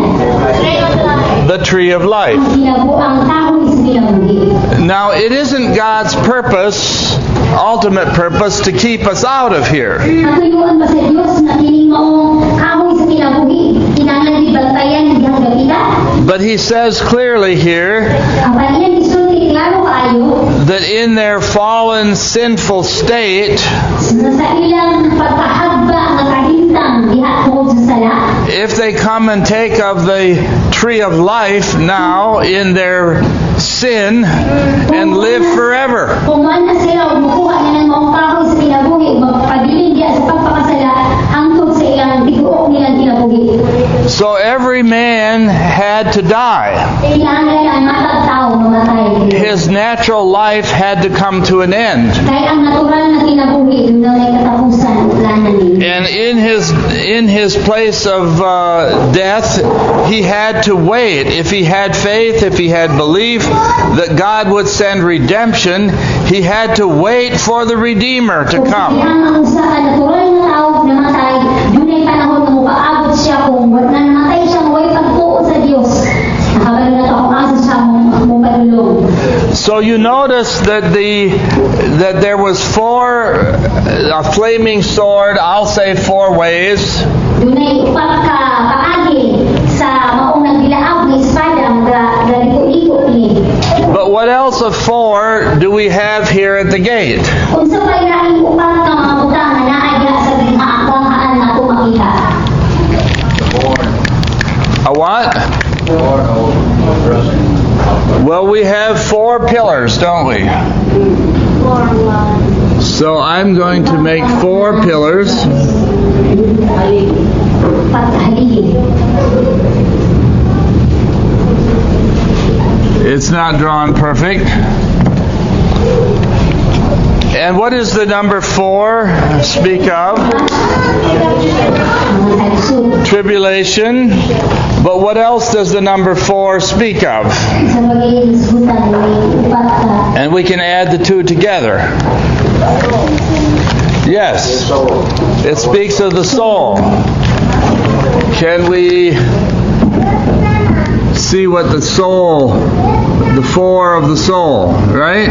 The tree of life. Ang ginabuang kahoy sa ginabuhi. Now, it isn't God's purpose, ultimate purpose, to keep us out of here. Natuyuan ba sa Dios na kining maong kahoy sa ginabuhi kinahanglan gibantayan diha kita? But He says clearly here Ang panilang isulti klaro kaayo that in their fallen, sinful state, sa ilang pagkahagba nga kahintang diha tungod sa sala. if they come and take of the tree of life now in their sin and live forever. Kung man na sila o makuha na ng maong kahoy sa kinabuhi, magpabilin diya sa pagpakasala hangtod sa ilang biguok nilang kinabuhi. So every man had to die. Kailangan ang matag tao mamatay. His natural life had to come to an end. Kaya ang natural na kinabuhi, doon daw ay katapusan o planan niya. And in his in his place of uh, death, he had to wait. If he had faith, if he had belief that God would send redemption, he had to wait for the Redeemer to Kung come. siyang ang usa ka natural na tao namatay, doon ay panahon na mukaabot siya kung wala na namatay siya, way pagtuo sa Diyos. Nakabalo na ito kung asa siya mong padulong. So you notice that the that there was four a flaming sword. I'll say four ways. Doon ay upat ka paagi sa maong nagbilaab na espada nga liko-liko ini. But what else of four do we have here at the gate? Kung sa pailaing upat ka mga butang na naay diha sa ginaakbanghaan na ito makita. what? Well, we have four pillars, don't we? So I'm going to make four pillars. It's not drawn perfect. And what is the number four speak of? Tribulation. But what else does the number four speak of? And we can add the two together. Yes. It speaks of the soul. Can we see what the soul, the four of the soul, right?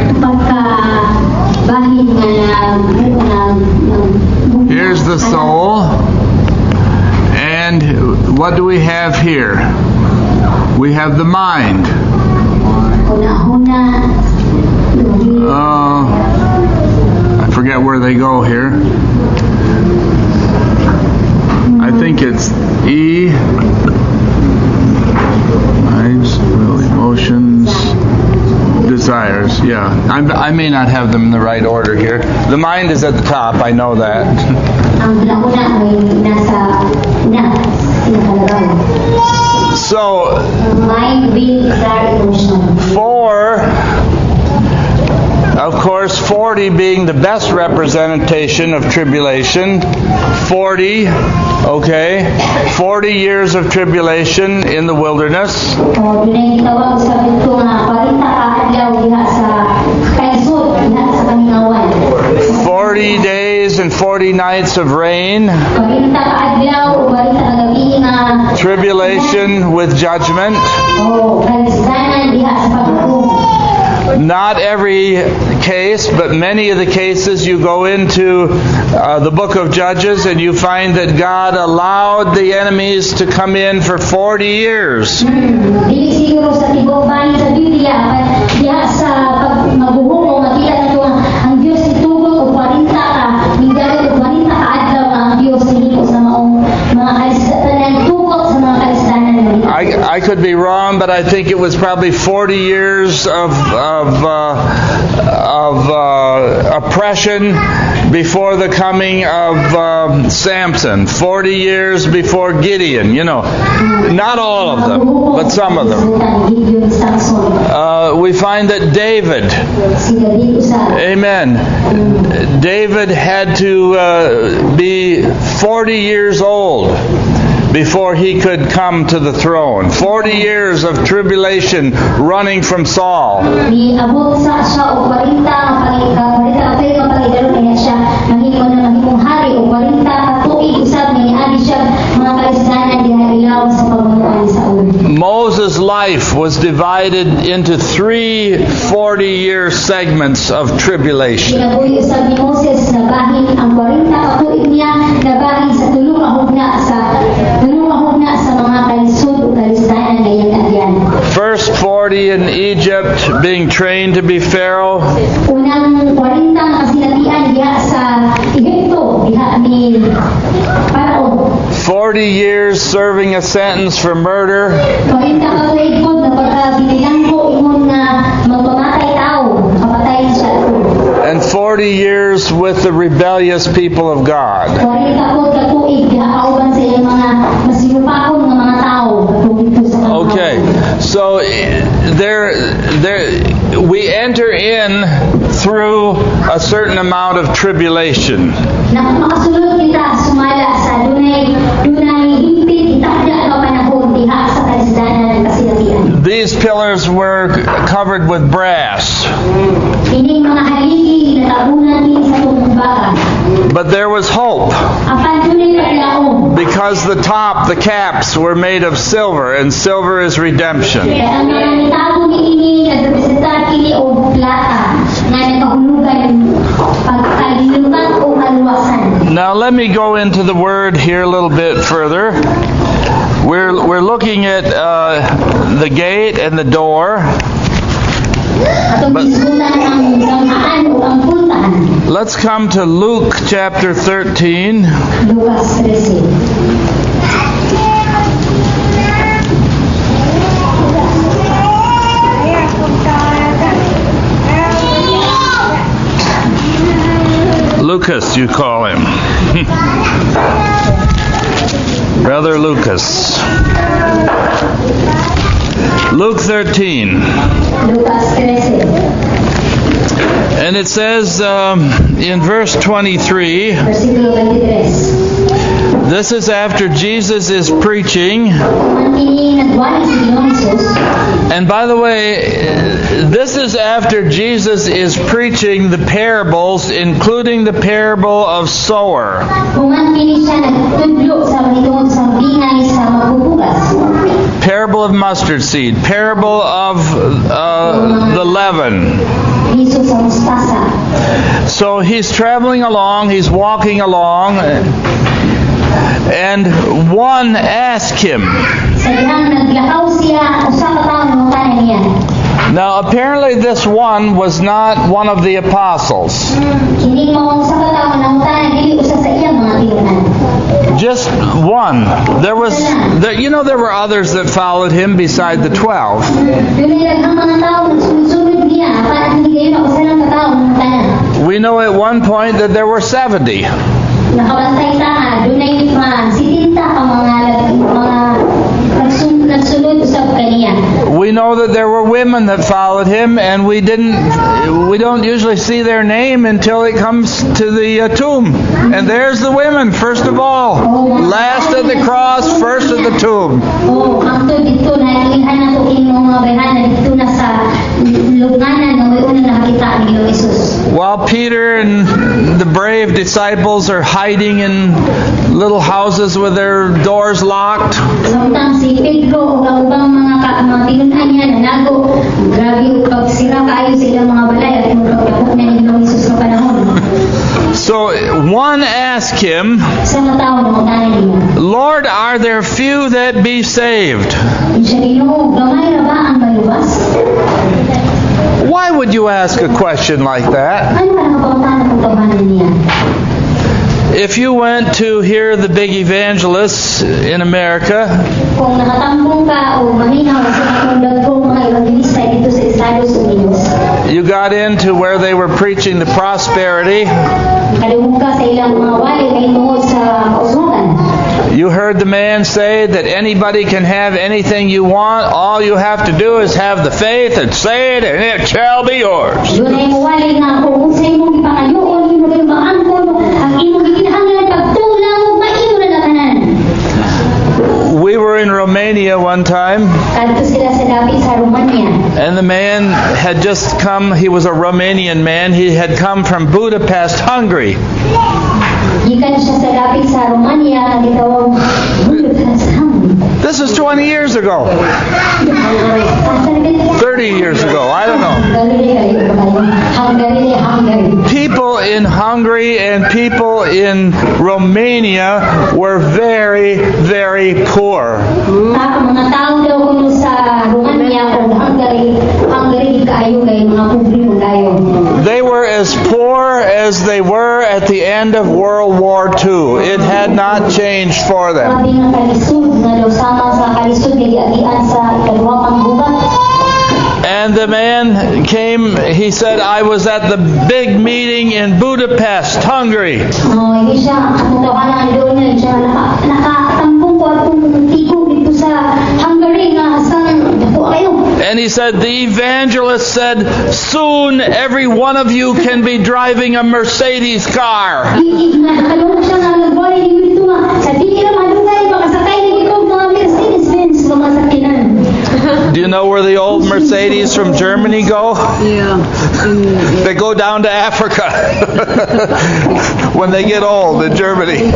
Here's the soul. And what do we have here? We have the mind. Uh, I forget where they go here. I think it's E. Minds, will, emotions, desires. Yeah, I'm, I may not have them in the right order here. The mind is at the top. I know that. So, four, of course, forty being the best representation of tribulation. forty, okay, forty years of tribulation in the wilderness. forty days and forty nights of rain. Tribulation with judgment. Not every case, but many of the cases you go into uh, the book of Judges and you find that God allowed the enemies to come in for forty years. I, I could be wrong, but I think it was probably forty years of of, uh, of uh, oppression before the coming of um, Samson. forty years before Gideon. You know, not all of them, but some of them. Uh, we find that David, amen, David had to uh, be forty years old before he could come to the throne. Forty years of tribulation running from Saul. Moses' life was divided into three forty-year segments of tribulation. First forty in Egypt, being trained to be Pharaoh. Forty years serving a sentence for murder. And forty years with the rebellious people of God. Okay, so there, there, we enter in through a certain amount of tribulation. These pillars were covered with brass. But there was hope. Because the top, the caps, were made of silver, and silver is redemption. Now let me go into the word here a little bit further. We're we're looking at uh, the gate and the door. But let's come to Luke chapter thirteen. Lucas, you call him. Brother Lucas. Luke thirteen. Lucas thirteen. And it says um, in verse twenty-three, Versikulo twenty-three. this is after Jesus is preaching. Mantini nagwali si Ginoong Jesus. And by the way, this is after Jesus is preaching the parables, including the parable of sower. Mantini siya nagtudlo sa mahitungod sa bingay sa magbubugas. Parable of mustard seed, parable of uh, the leaven. Liso sa mustasa. So he's traveling along, he's walking along, and one asked him. Sa dihang naglakaw siya, usa ka tawo nanguntanan niya. Now apparently this one was not one of the apostles. Kini mo usa ka tawo nanguntanan dili usa sa iyang mga tinunan. Just one. There was, there, you know, there were others that followed him beside the twelve. Dunay daghang mga tawo nagsunod-sunod niya para hindi kayo usa lang ka tawo nanguntanan. We know at one point that there were seventy. Nakabantay ta, dunay pa sitinta ka mga mga nagsun- nagsunod usab kaniya. We know that there were women that followed him, and we didn't, we don't usually see their name until it comes to the uh, tomb. And there's the women, first of all. Last at the cross, first at the tomb. Oh, angto dito na ilihan na to king mga bayhanan dito na sa lubnganan na may unang nakakita ni Ginoong Jesus. While Peter and the brave disciples are hiding in little houses with their doors locked, Samtang si Pedro o ang ubang mga ka, mga tinunan niya nanago, grabe pagsira kaayo sa ilang mga balay at murag-dakot na ni Ginoong Jesus sa panahon. so one asked him, Sa mga tao na magtanan niya. Lord, are there few that be saved? Siya Ginoo, gamay ra ba ang malubas? Why would you ask a question like that? Ano ka nakapangtanan kung tabanan niya? If you went to hear the big evangelists in America, Kung nakatambong ka o maminaw sa mga dagkong mga evangelista dito sa Estados Unidos, you got into where they were preaching the prosperity, kalihog ka sa ilang mga wali may tungod sa kausungan. you heard the man say that anybody can have anything you want. All you have to do is have the faith and say it, and it shall be yours. Doon ay mawali nga kung sa imong ipakayoon, imo kayo maangkon, ang imong gikinahanglan pagtulang, maino na lakanan. We were in Romania one time, Kadto sila sa dapit sa Romania. and the man had just come. He was a Romanian man. He had come from Budapest, Hungary. Gikan siya sa dapit sa Romania, gitawag Budapest, Hungary. This is twenty years ago, thirty years ago. I don't know. Hungary, Hungary. People in Hungary and people in Romania were very, very poor. Ta mga tao daw kuno sa Romania o Hungary, Hungary kaayo kay mga pobre mo dayo. They were as poor as they were at the end of World War Two. It had not changed for them. Sabi nga kalisod nga daw sama sa kalisod kay agian sa ikaduhang panggubat. And the man came, he said, I was at the big meeting in Budapest, Hungary. Oh, hindi siya ang tawanan doon na siya naka nakatampong ko at tigog dito sa Hungary nga sang dako kayo. And he said, the evangelist said, soon every one of you can be driving a Mercedes car. Iig nga nakalunok siya nga nagwali dito nga sa di nila madugay makasakay ni dito mga Mercedes-Benz mga sakinan. Do you know where the old Mercedes from Germany go? Yeah. In, They go down to Africa when they get old in Germany.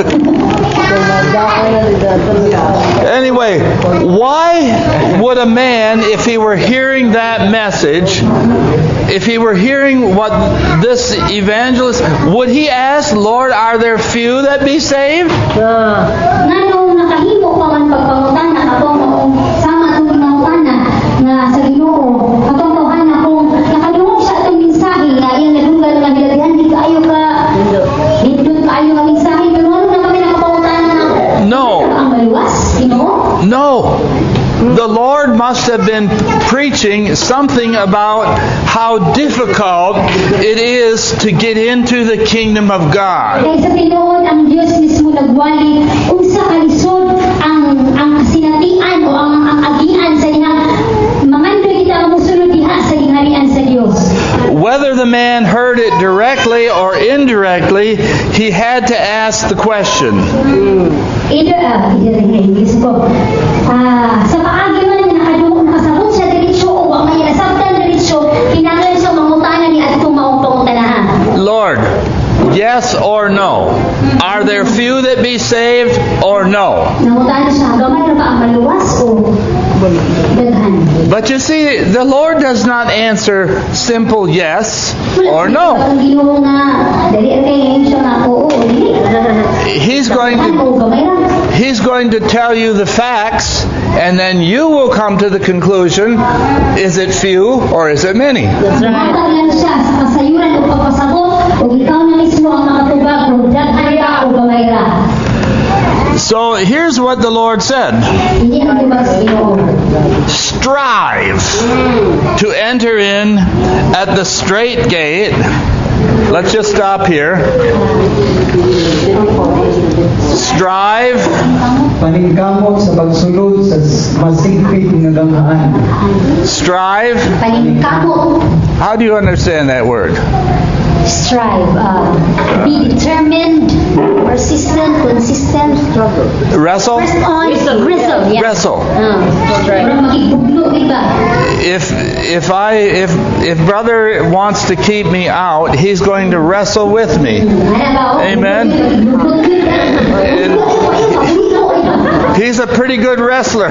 Anyway, why would a man, if he were hearing that message, if he were hearing what this evangelist, would he ask, Lord, are there few that be saved? Ngano nakahimo pa man pagpangutana atong maong sama atong pangutana nga sa Ginoo atong tawhana kung nakadungog sa atong mensahe nga iyang nadunggan nga biladihan di kaayo ka dindot kaayo nga mensahe pero ano na kami nakapangutana No. ang maluwas Ginoo No. The Lord must have been preaching something about how difficult it is to get into the kingdom of God. Kaya sa tinuod ang Diyos mismo nagwali unsa kalisod ang ang kasinatian o ang ang agian sa diha mamandoy kita musulod diha sa gingharian sa Dios. Whether the man heard it directly or indirectly, he had to ask the question. Either uh, either English ko. Ah, sa paagi man nga nakadungog nakasabot siya diretso o wa may nasabtan diretso, kinahanglan siya mangutana ni atong maong tanahan. Lord, yes or no? Are there few that be saved or no? Nangutana siya, gamay ra ba ang maluwas o daghan? But you see, the Lord does not answer simple yes or no. Ang Ginoo nga dali kay siya nga oo o dili. He's going to O gamay ra. He's going to tell you the facts, and then you will come to the conclusion, is it few or is it many? Matag lang siya sa kasayuran o pagpasabot o ikaw na mismo ang makatubag kung daghan ra o gamay ra. So here's what the Lord said. Hindi ang tubag sa Ginoo. Strive to enter in at the straight gate. Let's just stop here. Strive. Paningkamot sa pagsulod sa masigpit nga gamahan. Strive. Paningkamot. How do you understand that word? Strive. Uh, be determined, persistent, consistent. Wrestle. First on, wrestle. Yeah. Wrestle. Uh, Parang makikuglo, di ba? If if I if if brother wants to keep me out, he's going to wrestle with me. Amen. He's a pretty good wrestler.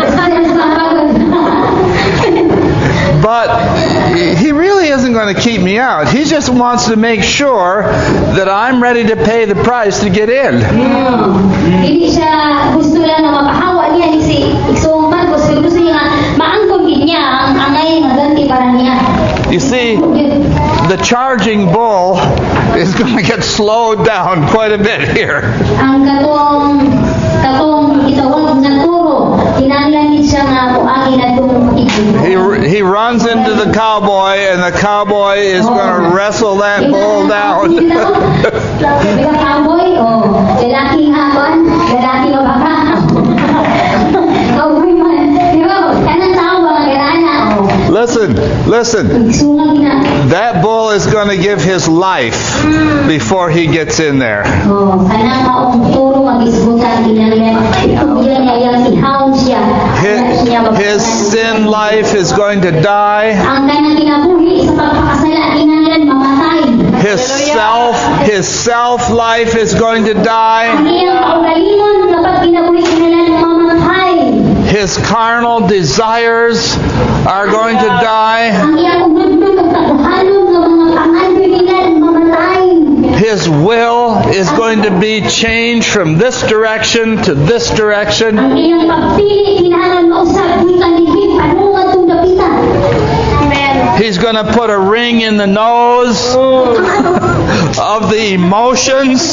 But he really isn't going to keep me out. He just wants to make sure that I'm ready to pay the price to get in. Hindi siya gusto lang na mapahawa niya ni si Iksong Marcos. Pero gusto niya nga maangkon din niya ang angay nga ganti para niya. You see, the charging bull is going to get slowed down quite a bit here. Ang katong katong itawag na turo, kinahanglan ni siya nga buagi na itong He he runs into the cowboy, and the cowboy is going to wrestle that bull down. Ikaw cowboy o lalaking hapon, lalaking o baka. Cowboy man. Di ba? Kanang tao ba nga garana o. Listen, listen. Sungang gina. That bull is going to give his life before he gets in there. Oh, kanang maong turo magisbutan kinahanglan. Iyan niya yung ihawon siya. His, his sin life is going to die. Ang kanang kinabuhi sa pagpakasala kinahanglan mamatay. His self, his self life is going to die. Ang iyang kaugalingon kapag kinabuhi kinahanglan mamatay. His carnal desires are going to die. Ang iyang ugdugdug at taguhalog ng mga pangandoy kinahanglan mamatay. His will is going to be changed from this direction to this direction. Ang iyang pagpili kinahanglan mausab butan dihig panungan tung dapitan. He's going to put a ring in the nose of the emotions.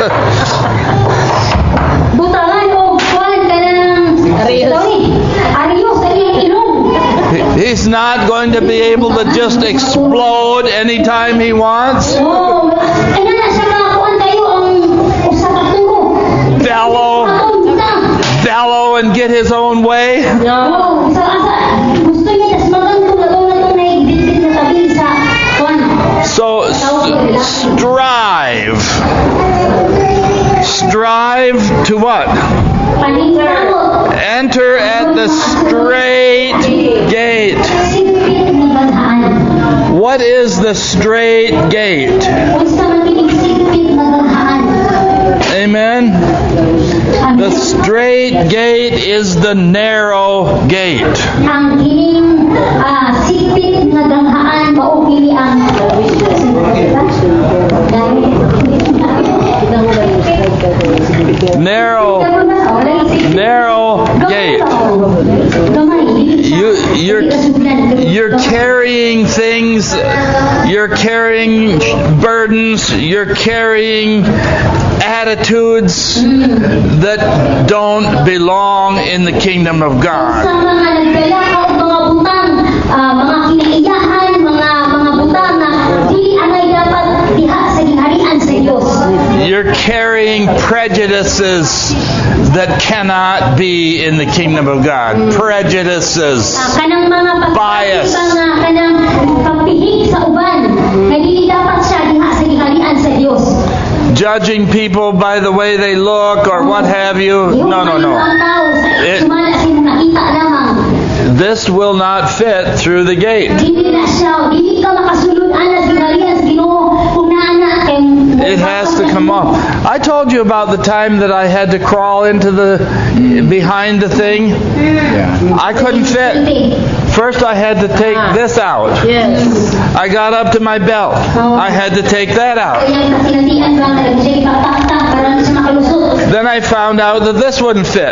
Butangan o kuan kanang sorry. Arios sa iyang ilong. He's not going to be able to just explode anytime he wants. Oh, ay na siya nga kuan kayo ang usa ka tulo. Bellow, bellow and get his own way. Oh, sa asa gusto niya tas magandang lato na to na ibigit na tabi sa kuan. So s- strive. Strive to what? Paningkamot. Enter at the straight gate. Sigpit ng banhaan. What is the straight gate? Unsa man kining sigpit ng banhaan. Amen. The straight gate is the narrow gate. Ang kining ah, sigpit nga danghaan mao kini ang Narrow, narrow gate. You, you're, You're carrying things, you're carrying burdens, you're carrying attitudes that don't belong in the kingdom of God. Sa mga nagdala o mga butang, ah, mga kinaiyahan, mga mga butang na dili anay dapat diha sa gingharian sa Dios. You're carrying prejudices that cannot be in the kingdom of God. Prejudices. Ah, kanang mga Bias. pagpapahig, mga kanang pagpihig sa uban, na dili dapat siya diha sa gingharian sa Dios. Judging people by the way they look or what have you. No, no, no. It- This will not fit through the gate. Dili na siya, dili ka makasulod ana sa gingharian sa Ginoo kung naa na kay It has to come off. I told you about the time that I had to crawl into the behind the thing. I couldn't fit. First I had to take this out. Yes. I got up to my belt. I had to take that out. Kaya kasinatian ba nga siya ipaktak para na siya makalusot. Then I found out that this wouldn't fit.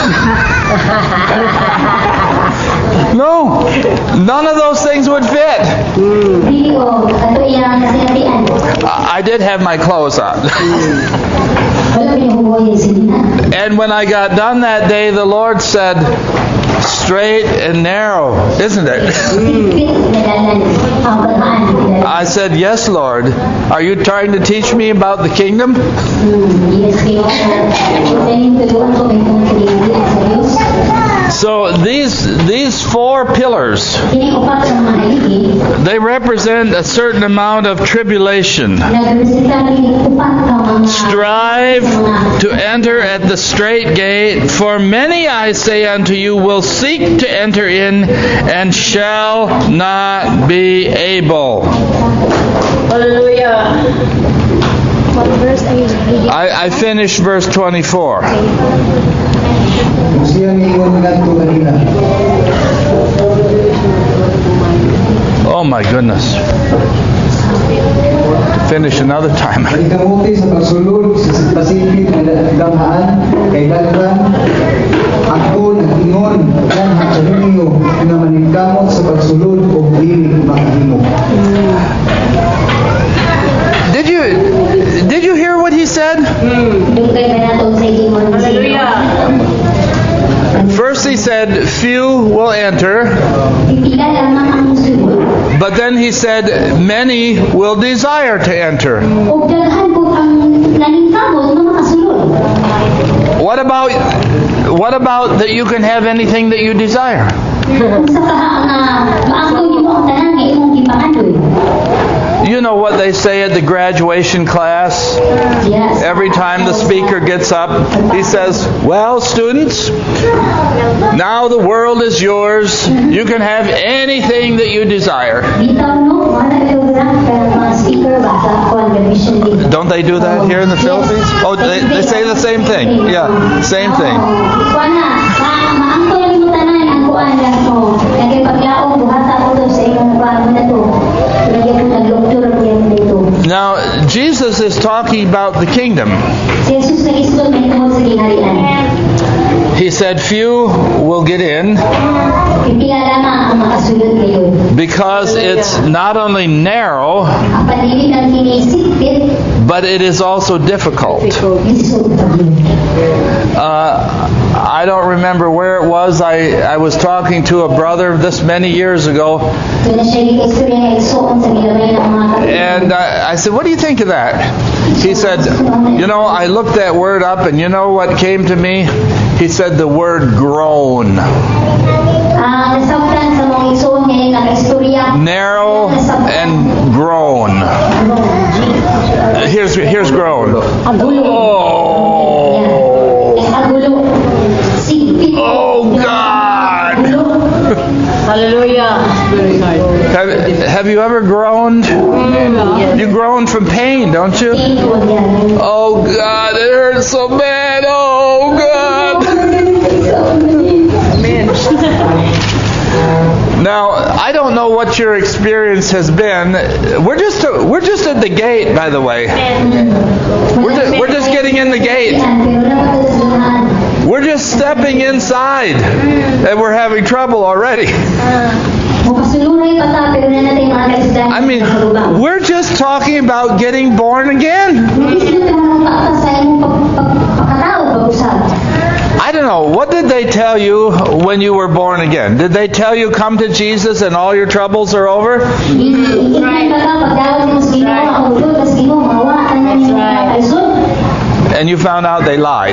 No, none of those things would fit. Dili ko ato iyang kasinatian. I did have my clothes on. Wala pinahuboy sila. And when I got done that day, the Lord said, straight and narrow, isn't it? Fit na dalan ang pagkaan. I said, yes, Lord. Are you trying to teach me about the kingdom? Yes, kayo. Kung tuluan ko may kung kinigilan sa Diyos. So these these four pillars, Kini upat sa mga haligi, they represent a certain amount of tribulation. nagrepresenta rin upat ka mga Strive to enter at the straight gate, for many, I say unto you, will seek to enter in and shall not be able. Hallelujah. What verse are you reading? I, I finished verse twenty-four. Kung siya niingon ngadto kanina, Oh my goodness. Finish another time. ang kamuti sa pagsulod sa Pacific na damhaan kay daghan ako nag-ingon yan sa ninyo na maningkamot sa pagsulod o dili makahimo. Did you did you hear what he said? Dugay ba nato sa ingon? Hallelujah. First he said, few will enter, Pipila lamang ang musulod. but then he said, many will desire to enter. O daghan po ang naningkamot nga makasulod. What about what about that you can have anything that you desire? Kung sa kaha nga maangkon nimo ang tanan nga imong gipakadoy. You know what they say at the graduation class? Yes. Every time the speaker gets up, he says, well, students, now the world is yours. You can have anything that you desire. Bitaw no, wala daw na pero mga speaker ba sa convention din. Don't they do that here in the Philippines? Oh, they, they say the same thing. Yeah, same thing. Kuana, maangkon nimo tanan ang kuan lang ko. Kaya paglaom buhata ko to sa imong bago na to. Lagi ko nag-doktor niya dito. Now, Jesus is talking about the kingdom. Si Jesus nag-istorya may tungod sa gingharian. He said, few will get in Pipila lamang ang makasulod ngayon. because it's not only narrow, Ang panili ng kinisipit, but it is also difficult. lisod pa din. Uh, I don't remember where it was. I, I was talking to a brother this many years ago, So na siya nag-istorya nga igsuon sa gilabay ng mga kapatid. and I, I said, what do you think of that? He said, you know, I looked that word up, and you know what came to me? He said the word groan. Ah, nasabtan sa mga igsuon nga yung naka-istorya. Narrow and groan. Here's here's groan. Agulo. Oh. Yan, agulo. Sigpit. Oh, God. Agulo. Hallelujah. Very hard. Have, have you ever groaned? You groan from pain, don't you? Tingkod yan. Oh, God, it hurts so bad. Oh, God. Now, I don't know what your experience has been. We're just we're just at the gate, by the way. We're just, we're just getting in the gate. We're just stepping inside, and we're having trouble already. Mukasulod pa ta, pero na natin mga kaisdan. I mean, we're just talking about getting born again. Hindi sila tumulong pa sa imong pagkatao, pag-usap. I don't know. What did they tell you when you were born again? Did they tell you come to Jesus and all your troubles are over? And you found out they lied.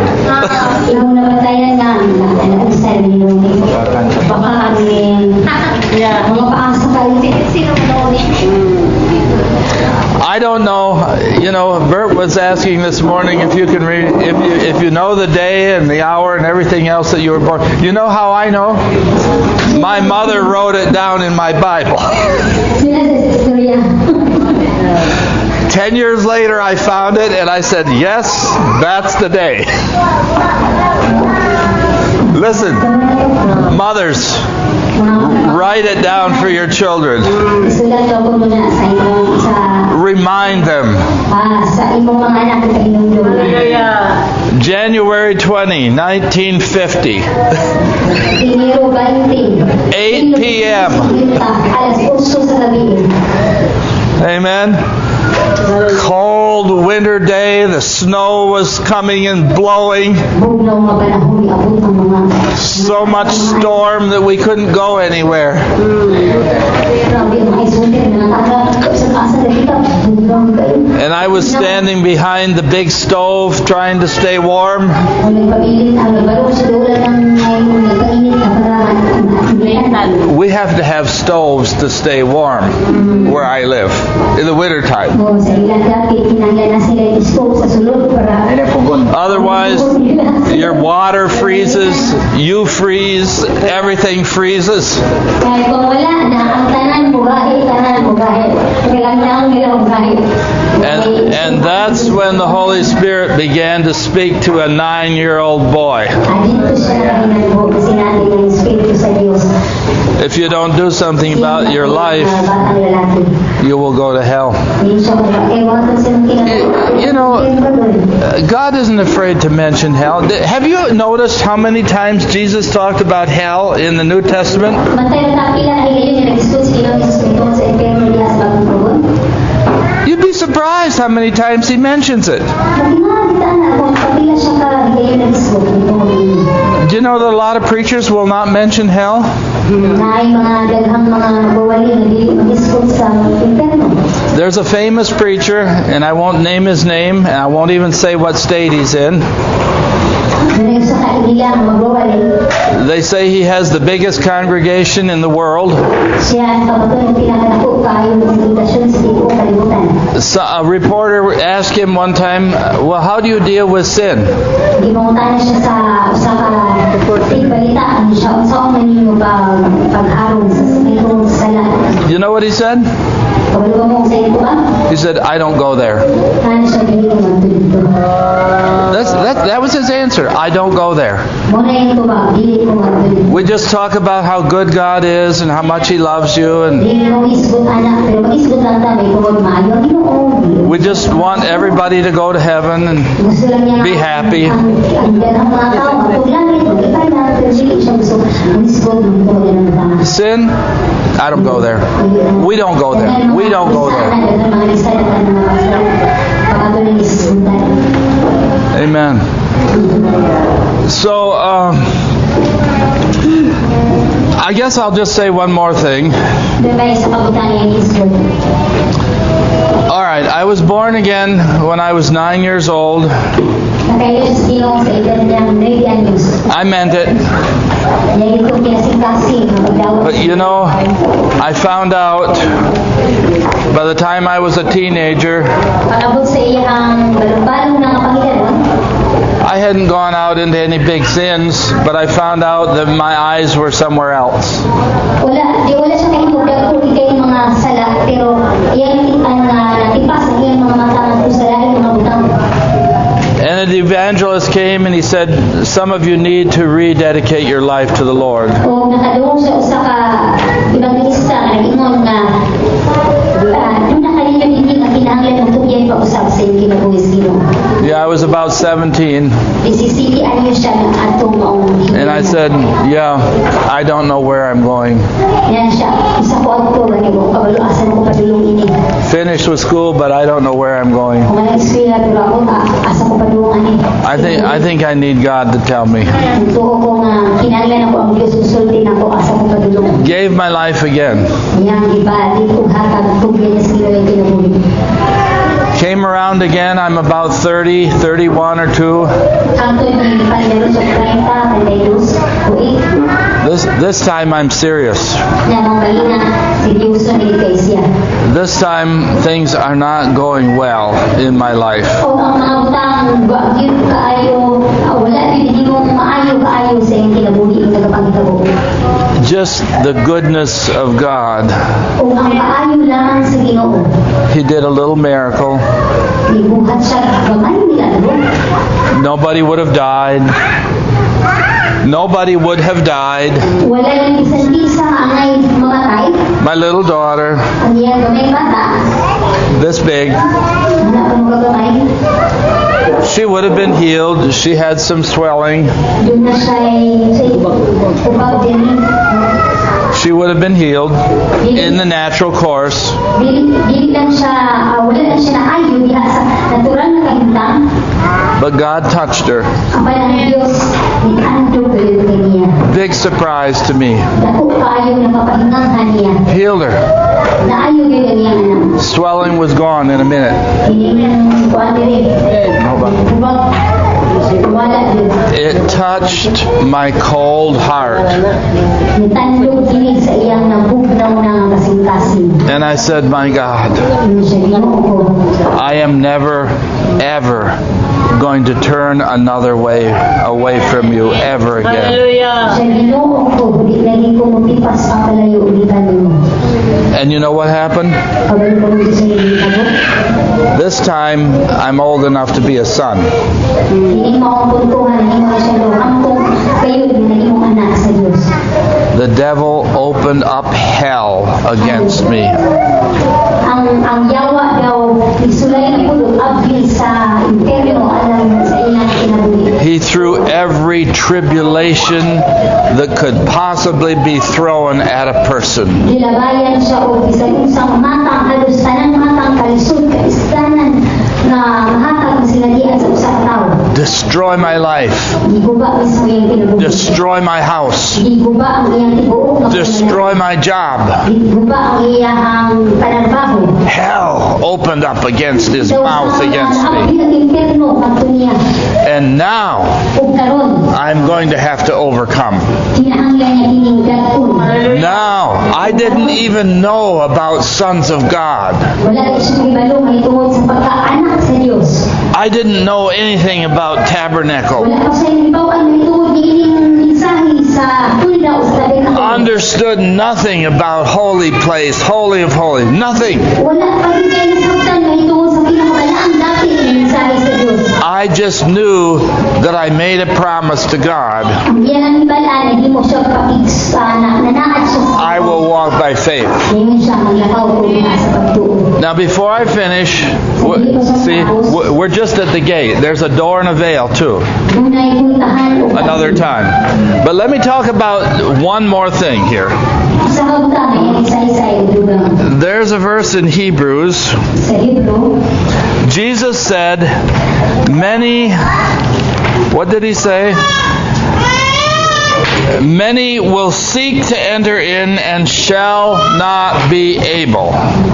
I don't know. You know, Bert was asking this morning if you can read, if you if you know the day and the hour and everything else that you were born. You know how I know? My mother wrote it down in my Bible. Ten years later, I found it and I said, "Yes, that's the day." Listen, mothers, write it down for your children. Remind them. January twentieth, nineteen fifty. eight p.m. Amen. Cold winter day, the snow was coming and blowing. So much storm that we couldn't go anywhere. And I was standing behind the big stove trying to stay warm. We have to have stoves to stay warm where I live in the wintertime. Otherwise, your water freezes, you freeze, everything freezes. And, and that's when the Holy Spirit began to speak to a nine-year-old boy. If you don't do something about your life, you will go to hell. You know, God isn't afraid to mention hell. Have you noticed how many times Jesus talked about hell in the New Testament? You'd be surprised how many times He mentions it. Do you know that a lot of preachers will not mention hell? There's a famous preacher, and I won't name his name, and I won't even say what state he's in. They say he has the biggest congregation in the world. So a reporter asked him one time, well, how do you deal with sin? You know what he said? He said, I don't go there. That's, that, that was his answer. I don't go there. We just talk about how good God is and how much He loves you, and we just want everybody to go to heaven and be happy. Sin? I don't go there. We don't go there. We don't go there. Amen. So, um, I guess I'll just say one more thing. All right, I was born again when I was nine years old. I meant it. But you know, I found out by the time I was a teenager, I hadn't gone out into any big sins, but I found out that my eyes were somewhere else. And an evangelist came and he said, some of you need to rededicate your life to the Lord. Yeah, I was was about seventeen. Isisili anyo siya ng atong maong And I said, yeah, I don't know where I'm going. Yan siya. Isa ko ato gani mo kabalo asan ko padulong ini. Finished with school, but I don't know where I'm going. Kung wala eskwela pero ako ta asa ko padulong ani. I think I think I need God to tell me. Tuo ko nga kinahanglan ako ang Dios usulti nako asa ko padulong. Gave my life again. Yang ibalik ug hatag tugyan sa kinabuhi kinabuhi. Came around again. I'm about thirty, thirty-one or two. This this time I'm serious. This time things are not going well in my life. Just the goodness of God. He did a little miracle. Nobody would have died. Nobody would have died. My little daughter, this big, she would have been healed. She had some swelling. She would have been healed in the natural course. But God touched her. Big surprise to me. Healed her. Swelling was gone in a minute. It touched my cold heart. And I said, my God, I am never, ever going to turn another way away from you ever again. And you know what happened? This time, I'm old enough to be a son. The devil opened up hell against me. He threw every tribulation that could possibly be thrown at a person. Destroy my life. Destroy my house. Destroy my job. Hell opened up against his mouth against me. And now I'm going to have to overcome. Now I didn't even know about sons of God. I didn't know anything about tabernacle. Understood nothing about holy place, holy of holies. Nothing. I just knew that I made a promise to God. I will walk by faith. Now before I finish, see, we're just at the gate. There's a door and a veil too. Another time. But let me talk about one more thing here. There's a verse in Hebrews. Jesus said, many, what did he say? Many will seek to enter in and shall not be able.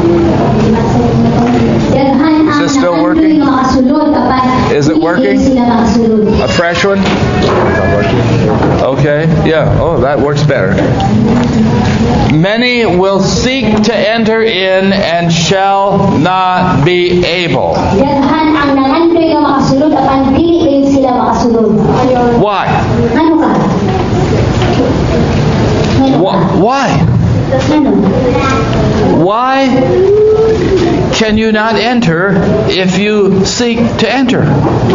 Is this still working? Is it working? A fresh one? Okay, yeah. Oh, that works better. Many will seek to enter in and shall not be able. Why? Why? Why can you not enter if you seek to enter?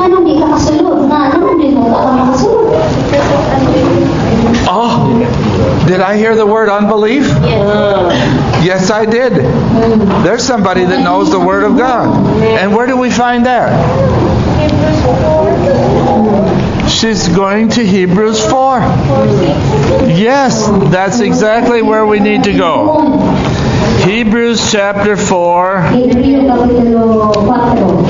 Oh, did I hear the word unbelief? Yes, I did. There's somebody that knows the Word of God. And where do we find that? She's going to Hebrews four. Yes, that's exactly where we need to go. Hebrews chapter four. Hebreo kapitulo four.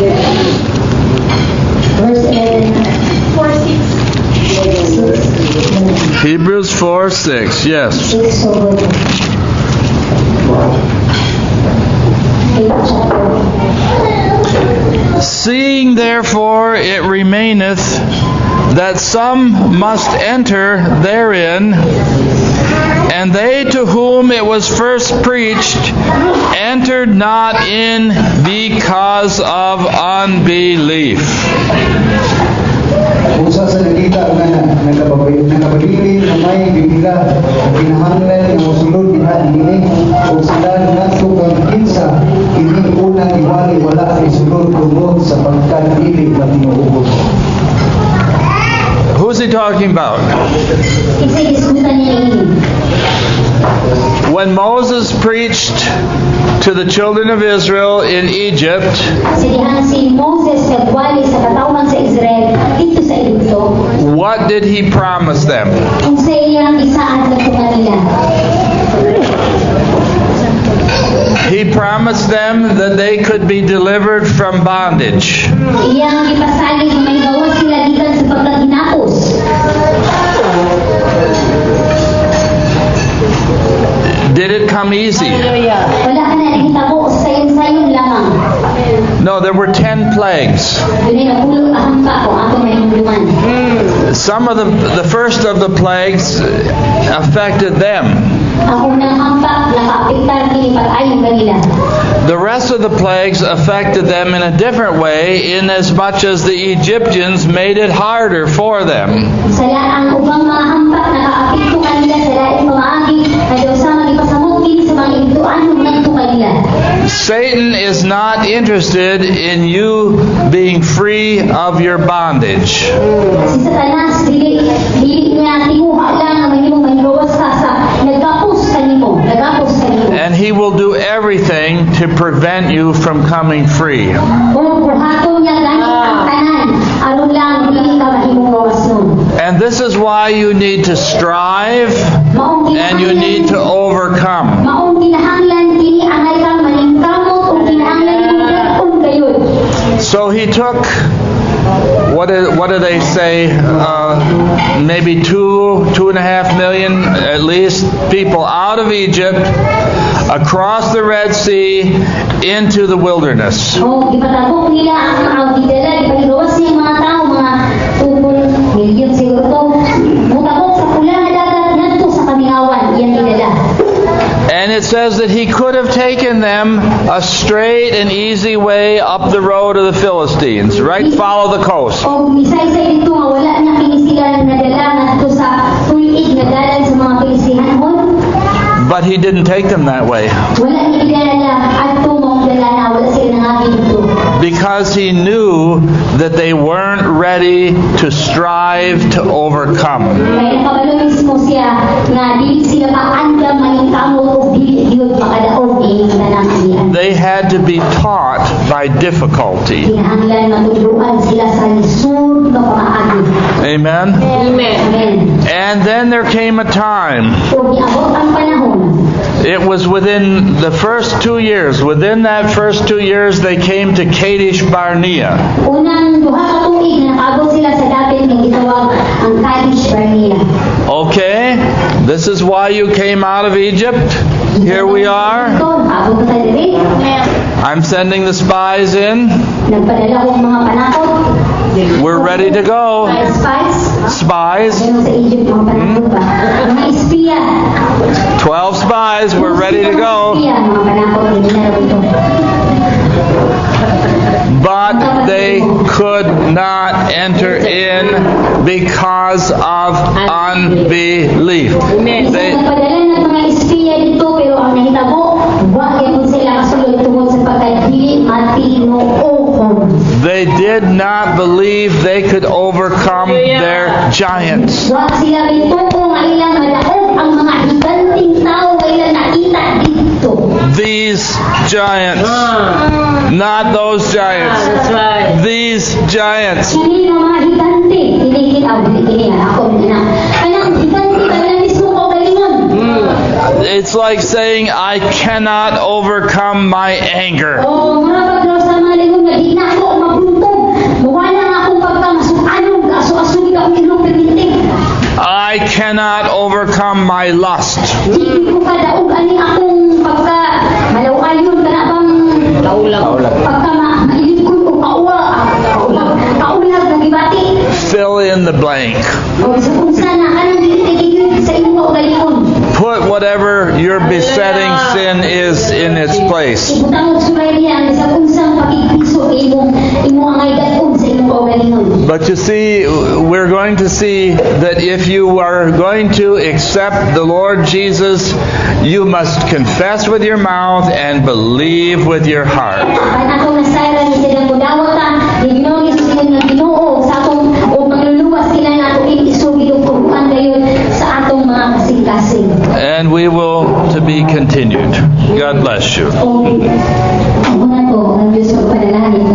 Verse four six. Hebrews four six. Yes. Seeing therefore it remaineth that some must enter therein, and they to whom it was first preached entered not in because of unbelief. Usa sa nakita nga nakababilin na may bibila at kinahanglan nga mosulod diha dinhi ug sila ngadto kang kinsa kini unang iwali wala kay sulod tungod sa pagkadili na tinuod. Who's he talking about? When Moses preached to the children of Israel in Egypt, what did he promise them? He promised them that they could be delivered from bondage. Did it come easy? No, there were ten plagues. Some of the the first of the plagues affected them. The rest of the plagues affected them in a different way, in as much as the Egyptians made it harder for them. Satan is not interested in you being free of your bondage. And he will do everything to prevent you from coming free. And this is why you need to strive and you need to overcome. So he took, what did, what do they say, uh, maybe two, two and a half million at least people out of Egypt, across the Red Sea, into the wilderness. And it says that he could have taken them a straight and easy way up the road of the Philistines, right? Follow the coast. But he didn't take them that way. Because he knew that they weren't ready to strive to overcome. They had to be taught by difficulty. Amen? Amen. And then there came a time. It was within the first two years. Within that first two years, they came to Kadesh Barnea. Okay, this is why you came out of Egypt. Here we are. I'm sending the spies in. We're ready to go. Spies. Hmm? Twelve spies. We're ready to go. But they could not enter in because of unbelief. They, They did not believe they could overcome their giants. These giants. Not those giants. That's right. These giants. Kini nga mga higante, kinikit aw kini nga ako na. Kanang higante kanila mismo ko galingon. It's like saying, I cannot overcome my anger. O mura pag sa mga lingon nga di na ako mabruntong. Muwala nga akong pagkamasuanog, aso-aso ka ang ilong perminting. I cannot overcome my lust. Di ko kadaog ani akong pagka malaw-ayon ka na bang Kaulag. pagka mailip ko o kauwa, kaulag, kaulag na gibati. Fill in the blank. O sa kung sana kanang gitigigil sa imong kaugalingon. Put whatever your besetting sin is in its place. Ibutang og sulay niya sa unsang pakigpiso imong imong angay daton sa imong kaugalingon. But you see, we're going to see that if you are going to accept the Lord Jesus, you must confess with your mouth and believe with your heart. Ang atong nasayran ni silang mudawat ta, Ginoo Hesus nga Ginoo sa atong o magluluwas sila nga atong iisugid og puruan gayon sa atong mga kasing-kasing. And we will to be continued. God bless you. O, ang una to, ang Diyos sa panalangin